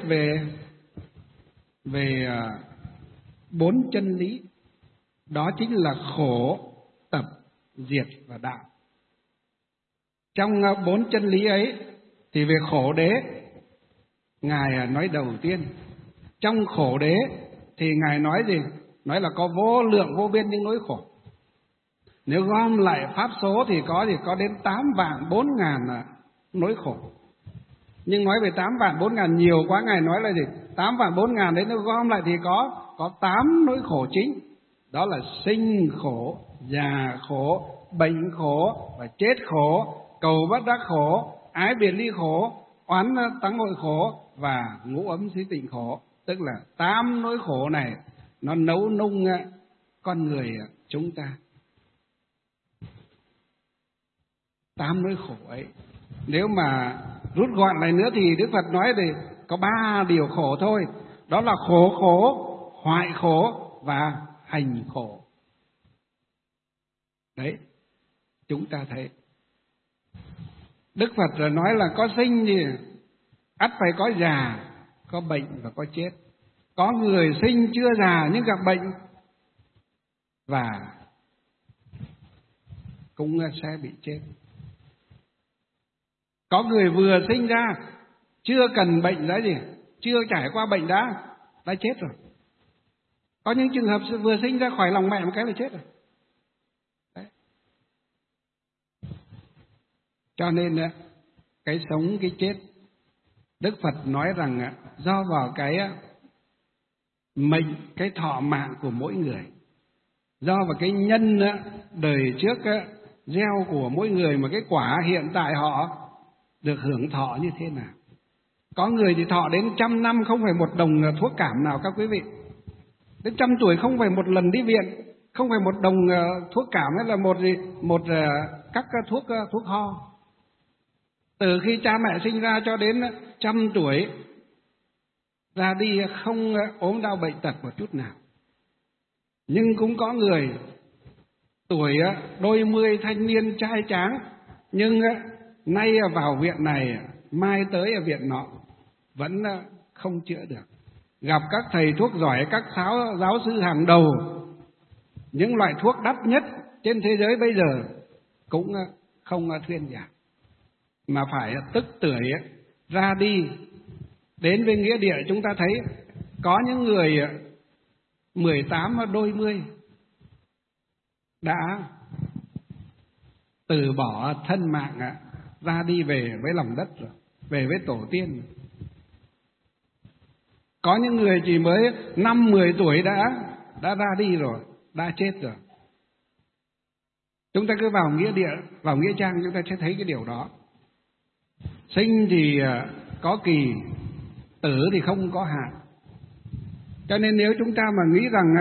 Speaker 1: về 4 chân lý, đó chính là khổ, tập, diệt và đạo. Trong 4 chân lý ấy thì về khổ đế Ngài nói đầu tiên. Trong khổ đế thì Ngài nói gì? Nói là có vô lượng vô biên những nỗi khổ. Nếu gom lại pháp số thì có đến 8.400.000 nỗi khổ. Nhưng nói về 8.400.000 nhiều quá, Ngài nói là gì? 8.400.000 đấy, nếu gom lại thì có 8 nỗi khổ chính. Đó là sinh khổ, già khổ, bệnh khổ và chết khổ, cầu bất đắc khổ, ái biệt ly khổ, oán tắng hội khổ và ngũ ấm thí tịnh khổ. Tức là 8 nỗi khổ này nó nấu nung con người chúng ta. 8 nỗi khổ ấy, nếu mà rút gọn lại nữa thì Đức Phật nói thì có 3 điều khổ thôi. Đó là khổ, hoại khổ và hành khổ. Đấy, chúng ta thấy Đức Phật nói là có sinh thì ắt phải có già, có bệnh và có chết. Có người sinh chưa già nhưng gặp bệnh và cũng sẽ bị chết. Có người vừa sinh ra chưa cần bệnh đã chưa trải qua bệnh đã chết rồi. Có những trường hợp vừa sinh ra khỏi lòng mẹ một cái là chết rồi. Đấy. Cho nên cái sống cái chết, Đức Phật nói rằng do vào cái mệnh, cái thọ mạng của mỗi người, do vào cái nhân đời trước gieo của mỗi người, mà cái quả hiện tại họ được hưởng thọ như thế nào. Có người thì thọ đến 100 năm không phải một đồng thuốc cảm nào các quý vị. Đến 100 tuổi không phải một lần đi viện, không phải một đồng thuốc cảm hay là các thuốc ho. Từ khi cha mẹ sinh ra cho đến 100 tuổi ra đi không ốm đau bệnh tật một chút nào. Nhưng cũng có người tuổi đôi mươi thanh niên trai tráng, nhưng nay vào viện này, mai tới ở viện nọ, vẫn không chữa được. Gặp các thầy thuốc giỏi, các giáo sư hàng đầu, những loại thuốc đắt nhất trên thế giới bây giờ cũng không thuyên giảm, mà phải tức tưởi ra đi. Đến với nghĩa địa chúng ta thấy có những người 18 đôi mươi đã từ bỏ thân mạng ra đi về với lòng đất rồi, về với tổ tiên. Có những người chỉ mới 5-10 tuổi đã ra đi rồi, đã chết rồi. Chúng ta cứ vào nghĩa địa, vào nghĩa trang chúng ta sẽ thấy cái điều đó. Sinh thì có kỳ, tử thì không có hạn. Cho nên nếu chúng ta mà nghĩ rằng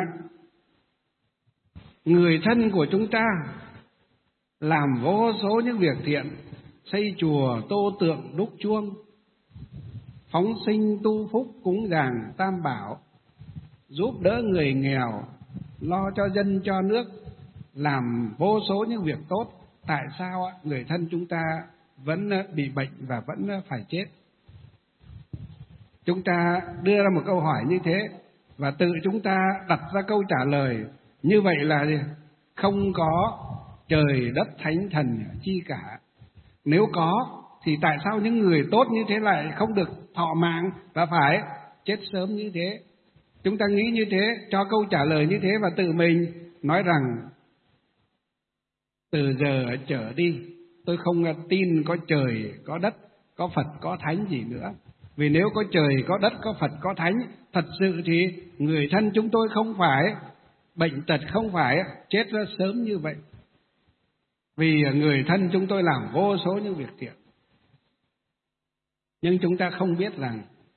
Speaker 1: người thân của chúng ta làm vô số những việc thiện, xây chùa, tô tượng, đúc chuông, phóng sinh tu phúc, cúng dường tam bảo, giúp đỡ người nghèo, lo cho dân cho nước, làm vô số những việc tốt, tại sao người thân chúng ta vẫn bị bệnh và vẫn phải chết? Chúng ta đưa ra một câu hỏi như thế và tự chúng ta đặt ra câu trả lời như vậy là không có trời đất thánh thần chi cả. Nếu có thì tại sao những người tốt như thế lại không được thọ mạng và phải chết sớm như thế? Chúng ta nghĩ như thế, cho câu trả lời như thế và tự mình nói rằng từ giờ trở đi tôi không tin có trời, có đất, có Phật, có Thánh gì nữa. Vì nếu có trời, có đất, có Phật, có Thánh, thật sự thì người thân chúng tôi không phải bệnh tật, không phải chết ra sớm như vậy. Vì người thân chúng tôi làm vô số những việc thiện. Nhưng chúng ta không biết rằng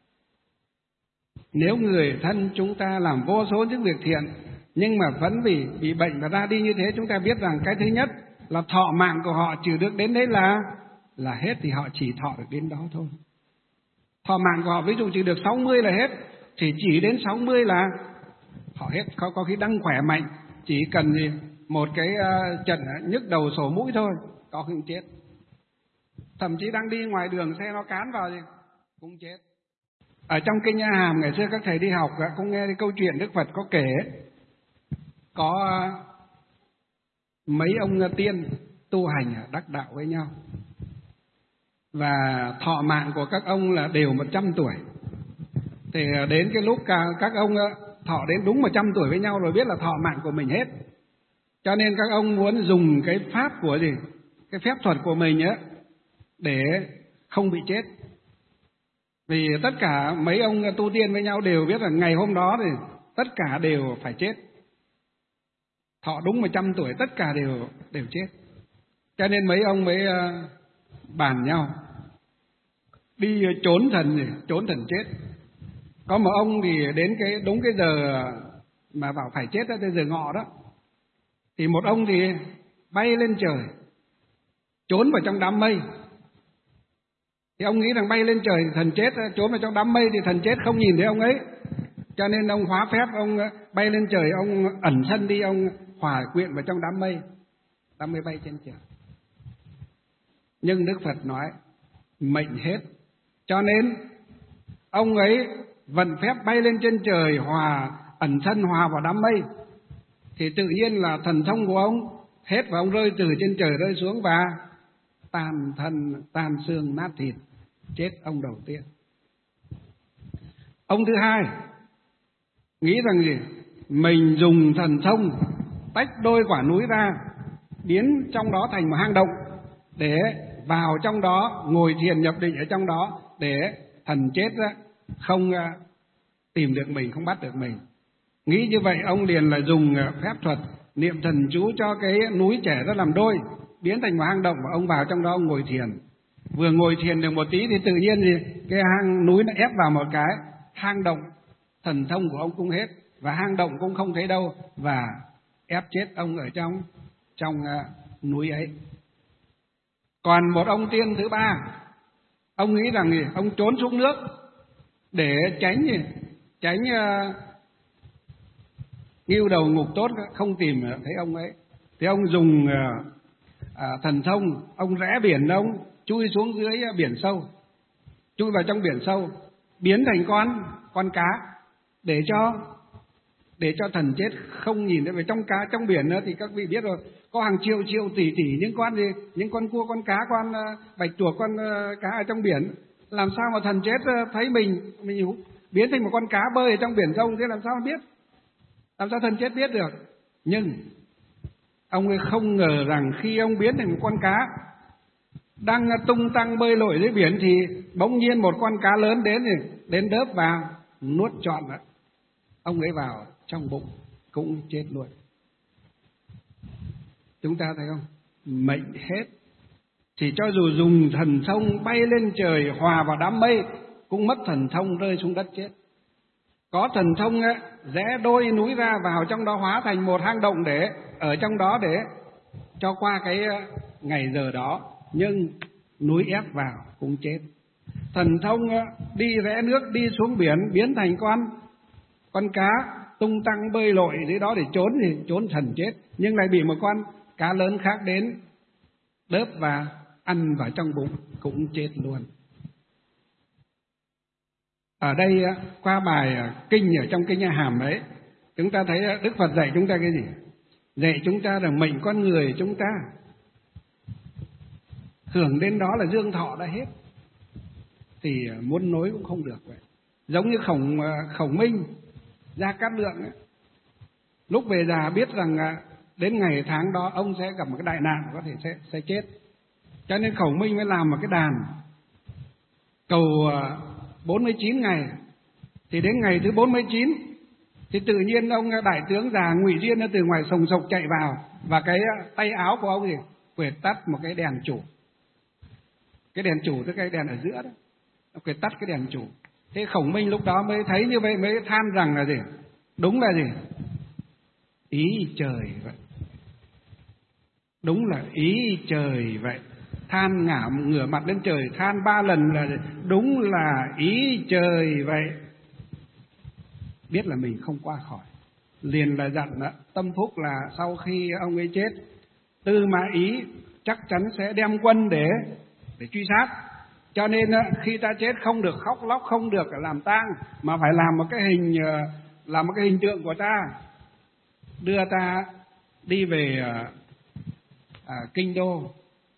Speaker 1: nếu người thân chúng ta làm vô số những việc thiện nhưng mà vẫn bị bệnh và ra đi như thế, chúng ta biết rằng cái thứ nhất là thọ mạng của họ chỉ được đến đấy là hết, thì họ chỉ thọ được đến đó thôi. Thọ mạng của họ ví dụ chỉ được 60 là hết, thì chỉ đến 60 là họ hết. Có khi đang khỏe mạnh, chỉ cần một cái trận nhức đầu sổ mũi thôi, có khi chết. Thậm chí đang đi ngoài đường xe nó cán vào thì cũng chết. Ở trong Kinh A Hàm ngày xưa các thầy đi học cũng nghe câu chuyện Đức Phật có kể, có mấy ông tiên tu hành đắc đạo với nhau, và thọ mạng của các ông là đều 100 tuổi. Thì đến cái lúc các ông thọ đến đúng 100 tuổi với nhau rồi biết là thọ mạng của mình hết. Cho nên các ông muốn dùng cái pháp của cái phép thuật của mình để không bị chết. Vì tất cả mấy ông tu tiên với nhau đều biết là ngày hôm đó thì tất cả đều phải chết. Thọ đúng 100 tuổi tất cả đều chết. Cho nên mấy ông mới bàn nhau đi trốn thần chết. Có một ông thì đến đúng cái giờ mà bảo phải chết đó, cái giờ ngọ đó, thì một ông thì bay lên trời trốn vào trong đám mây. Thì ông nghĩ rằng bay lên trời thì thần chết, trốn vào trong đám mây thì thần chết không nhìn thấy ông ấy. Cho nên ông hóa phép, ông bay lên trời, ông ẩn thân đi, ông hòa quyện vào trong đám mây bay trên trời. Nhưng Đức Phật nói mệnh hết, cho nên ông ấy vận phép bay lên trên trời, ẩn thân hòa vào đám mây, thì tự nhiên là thần thông của ông hết và ông rơi từ trên trời rơi xuống và tàn thân tan xương nát thịt, chết ông đầu tiên. Ông thứ hai nghĩ rằng mình dùng thần thông tách đôi quả núi ra, biến trong đó thành một hang động, để vào trong đó ngồi thiền nhập định ở trong đó, để thần chết không tìm được mình, không bắt được mình. Nghĩ như vậy ông liền là dùng phép thuật niệm thần chú cho cái núi trẻ ra làm đôi, biến thành một hang động, và ông vào trong đó ông ngồi thiền. Vừa ngồi thiền được một tí thì tự nhiên thì cái hang núi nó ép vào một cái hang động, thần thông của ông cũng hết, và hang động cũng không thấy đâu, và ép chết ông ở trong núi ấy. Còn một ông tiên thứ ba, ông nghĩ rằng gì? Ông trốn xuống nước để tránh ngưu đầu ngục tốt không tìm thấy ông ấy. Thì ông dùng thần thông, ông rẽ biển, ông chui xuống dưới biển sâu, chui vào trong biển sâu, biến thành con cá để cho thần chết không nhìn thấy. Về trong biển nữa thì các vị biết rồi, có hàng triệu tỷ những con cua, con cá, con bạch tuộc, con cá ở trong biển. Làm sao mà thần chết thấy mình biến thành một con cá bơi ở trong biển rộng, thế làm sao biết? Làm sao thần chết biết được? Nhưng ông ấy không ngờ rằng khi ông biến thành một con cá đang tung tăng bơi lội dưới biển thì bỗng nhiên một con cá lớn đến đớp vào nuốt trọn ông ấy vào trong bụng, cũng chết luôn. Chúng ta thấy không? Mệnh hết thì cho dù dùng thần thông bay lên trời, hòa vào đám mây, cũng mất thần thông, rơi xuống đất chết. Có thần thông ấy, rẽ đôi núi ra, vào trong đó hóa thành một hang động để ở trong đó để cho qua cái ngày giờ đó, nhưng núi ép vào cũng chết. Thần thông đi rẽ nước, đi xuống biển, biến thành con cá tung tăng bơi lội dưới đó để trốn thì trốn thần chết, nhưng lại bị một con cá lớn khác đến đớp và ăn vào trong bụng, cũng chết luôn. Ở đây qua bài kinh ở trong kinh A Hàm ấy, chúng ta thấy Đức Phật dạy chúng ta cái gì? Dạy chúng ta rằng mệnh con người chúng ta hưởng đến đó là dương thọ đã hết, thì muốn nối cũng không được vậy. Giống như Khổng Minh, Gia Cát Lượng ấy, lúc về già biết rằng đến ngày tháng đó ông sẽ gặp một cái đại nạn, có thể sẽ chết, cho nên Khổng Minh mới làm một cái đàn cầu 49 ngày. Thì đến ngày thứ 49 thì tự nhiên ông đại tướng già Ngụy Diên từ ngoài sồng sộc chạy vào, và cái tay áo của ông thì quệt tắt một cái đèn chủ. Cái đèn chủ tức cái đèn ở giữa đó, ông quệt tắt cái đèn chủ. Thế Khổng Minh lúc đó mới thấy như vậy, mới than rằng là gì? Đúng là gì? Ý trời vậy. Đúng là ý trời vậy. Than ngửa mặt lên trời than 3 lần là đúng là ý trời vậy. Biết là mình không qua khỏi, liền là dặn đó, Tâm Phúc là sau khi ông ấy chết, Tư Mã Ý chắc chắn sẽ đem quân để truy sát. Cho nên khi ta chết không được khóc lóc, không được làm tang, mà phải làm một cái hình tượng của ta, đưa ta đi về kinh đô.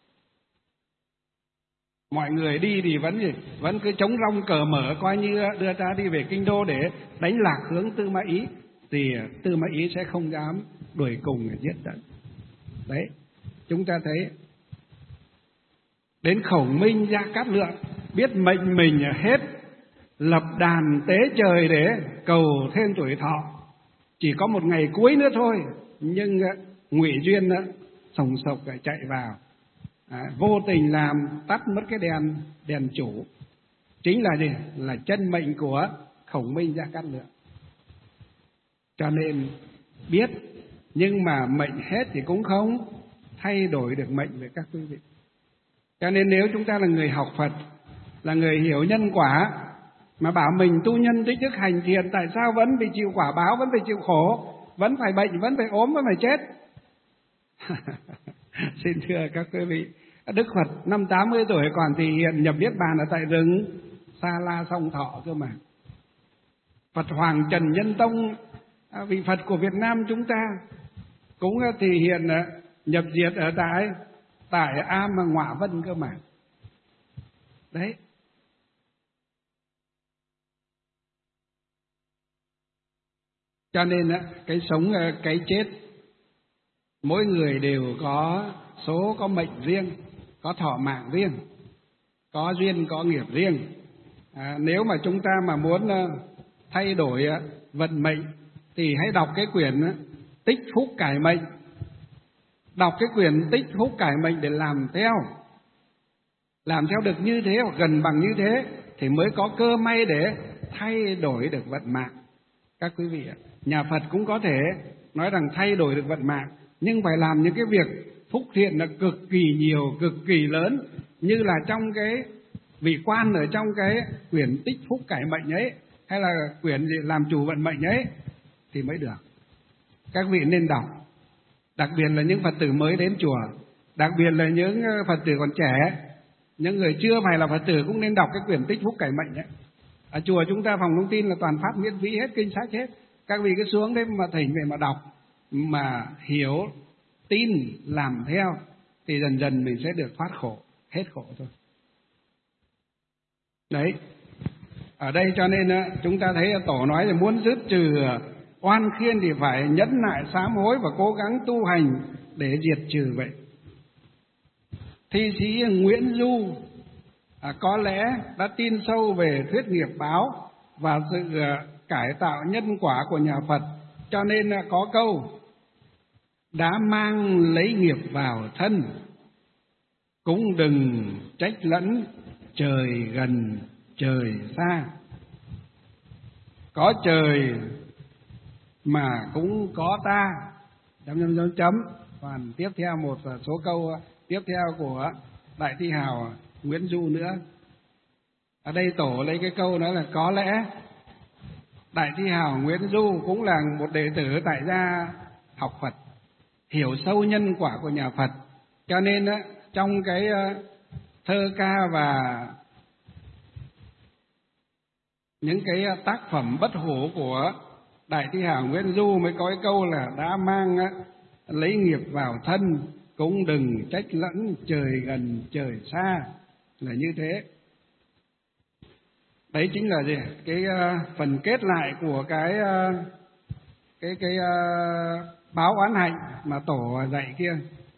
Speaker 1: Mọi người đi thì vẫn cứ chống rong cờ mở, coi như đưa ta đi về kinh đô để đánh lạc hướng Tư Mã Ý, thì Tư Mã Ý sẽ không dám đuổi cùng giết tận. Đấy, chúng ta thấy đến Khổng Minh, Gia Cát Lượng biết mệnh mình hết, lập đàn tế trời để cầu thêm tuổi thọ, chỉ có một ngày cuối nữa thôi, nhưng Ngụy Duyên sồng sộc chạy vào, vô tình làm tắt mất cái đèn chủ. Chính là gì? Là chân mệnh của Khổng Minh, Gia Cát Lượng. Cho nên biết, nhưng mà mệnh hết thì cũng không thay đổi được mệnh với các quý vị. Cho nên nếu chúng ta là người học Phật, là người hiểu nhân quả, mà bảo mình tu nhân tích đức hành thiện, tại sao vẫn phải chịu quả báo, vẫn phải chịu khổ, vẫn phải bệnh, vẫn phải ốm, vẫn phải chết? Xin thưa các quý vị, Đức Phật năm 80 tuổi còn thì hiện nhập niết bàn ở tại rừng Sa La Song Thọ cơ mà. Phật Hoàng Trần Nhân Tông, vị Phật của Việt Nam chúng ta, cũng thì hiện nhập diệt ở tại Am Ngọa Vân cơ mà. Đấy. Cho nên cái sống cái chết, mỗi người đều có số, có mệnh riêng, có thọ mạng riêng, có duyên, có nghiệp riêng. Nếu mà chúng ta mà muốn thay đổi vận mệnh thì hãy đọc cái quyển Tích Phúc Cải Mệnh. Đọc cái quyển Tích Phúc Cải Mệnh để làm theo. làm theo được như thế hoặc gần bằng như thế thì mới có cơ may để thay đổi được vận mạng. Các quý vị ạ, nhà Phật cũng có thể nói rằng thay đổi được vận mạng, nhưng phải làm những cái việc phúc thiện là cực kỳ nhiều, cực kỳ lớn, như là trong cái vị quan ở trong cái quyển Tích Phúc Cải Mệnh ấy, hay là quyển gì làm chủ vận mệnh ấy thì mới được. Các vị nên đọc, đặc biệt là những Phật tử mới đến chùa, đặc biệt là những Phật tử còn trẻ, những người chưa phải là Phật tử cũng nên đọc cái quyển Tích Phúc Cải Mệnh ấy. Ở chùa chúng ta phòng thông tin là toàn phát miễn phí hết, kinh sách hết. Các vị cứ xuống đấy mà thỉnh về mà đọc, mà hiểu, tin, làm theo thì dần dần mình sẽ được thoát khổ, hết khổ thôi. Đấy, ở đây cho nên chúng ta thấy Tổ nói là muốn dứt trừ oan khiên thì phải nhẫn nại sám hối và cố gắng tu hành để diệt trừ vậy. Thi sĩ Nguyễn Du có lẽ đã tin sâu về thuyết nghiệp báo và sự cải tạo nhân quả của nhà Phật, cho nên có câu đã mang lấy nghiệp vào thân, cũng đừng trách lẫn trời gần trời xa. Có trời mà cũng có ta. Chấm. Còn tiếp theo một số câu tiếp theo của Đại Thi Hào Nguyễn Du nữa. Ở đây Tổ lấy cái câu đó là có lẽ Đại Thi Hào Nguyễn Du cũng là một đệ tử tại gia học Phật, hiểu sâu nhân quả của nhà Phật, cho nên trong cái thơ ca và những cái tác phẩm bất hủ của Đại Thi Hào Nguyễn Du mới có cái câu là đã mang lấy nghiệp vào thân, cũng đừng trách lẫn trời gần trời xa, là như thế. Đấy chính là gì? Cái phần kết lại của cái báo oán hạnh mà Tổ dạy kia.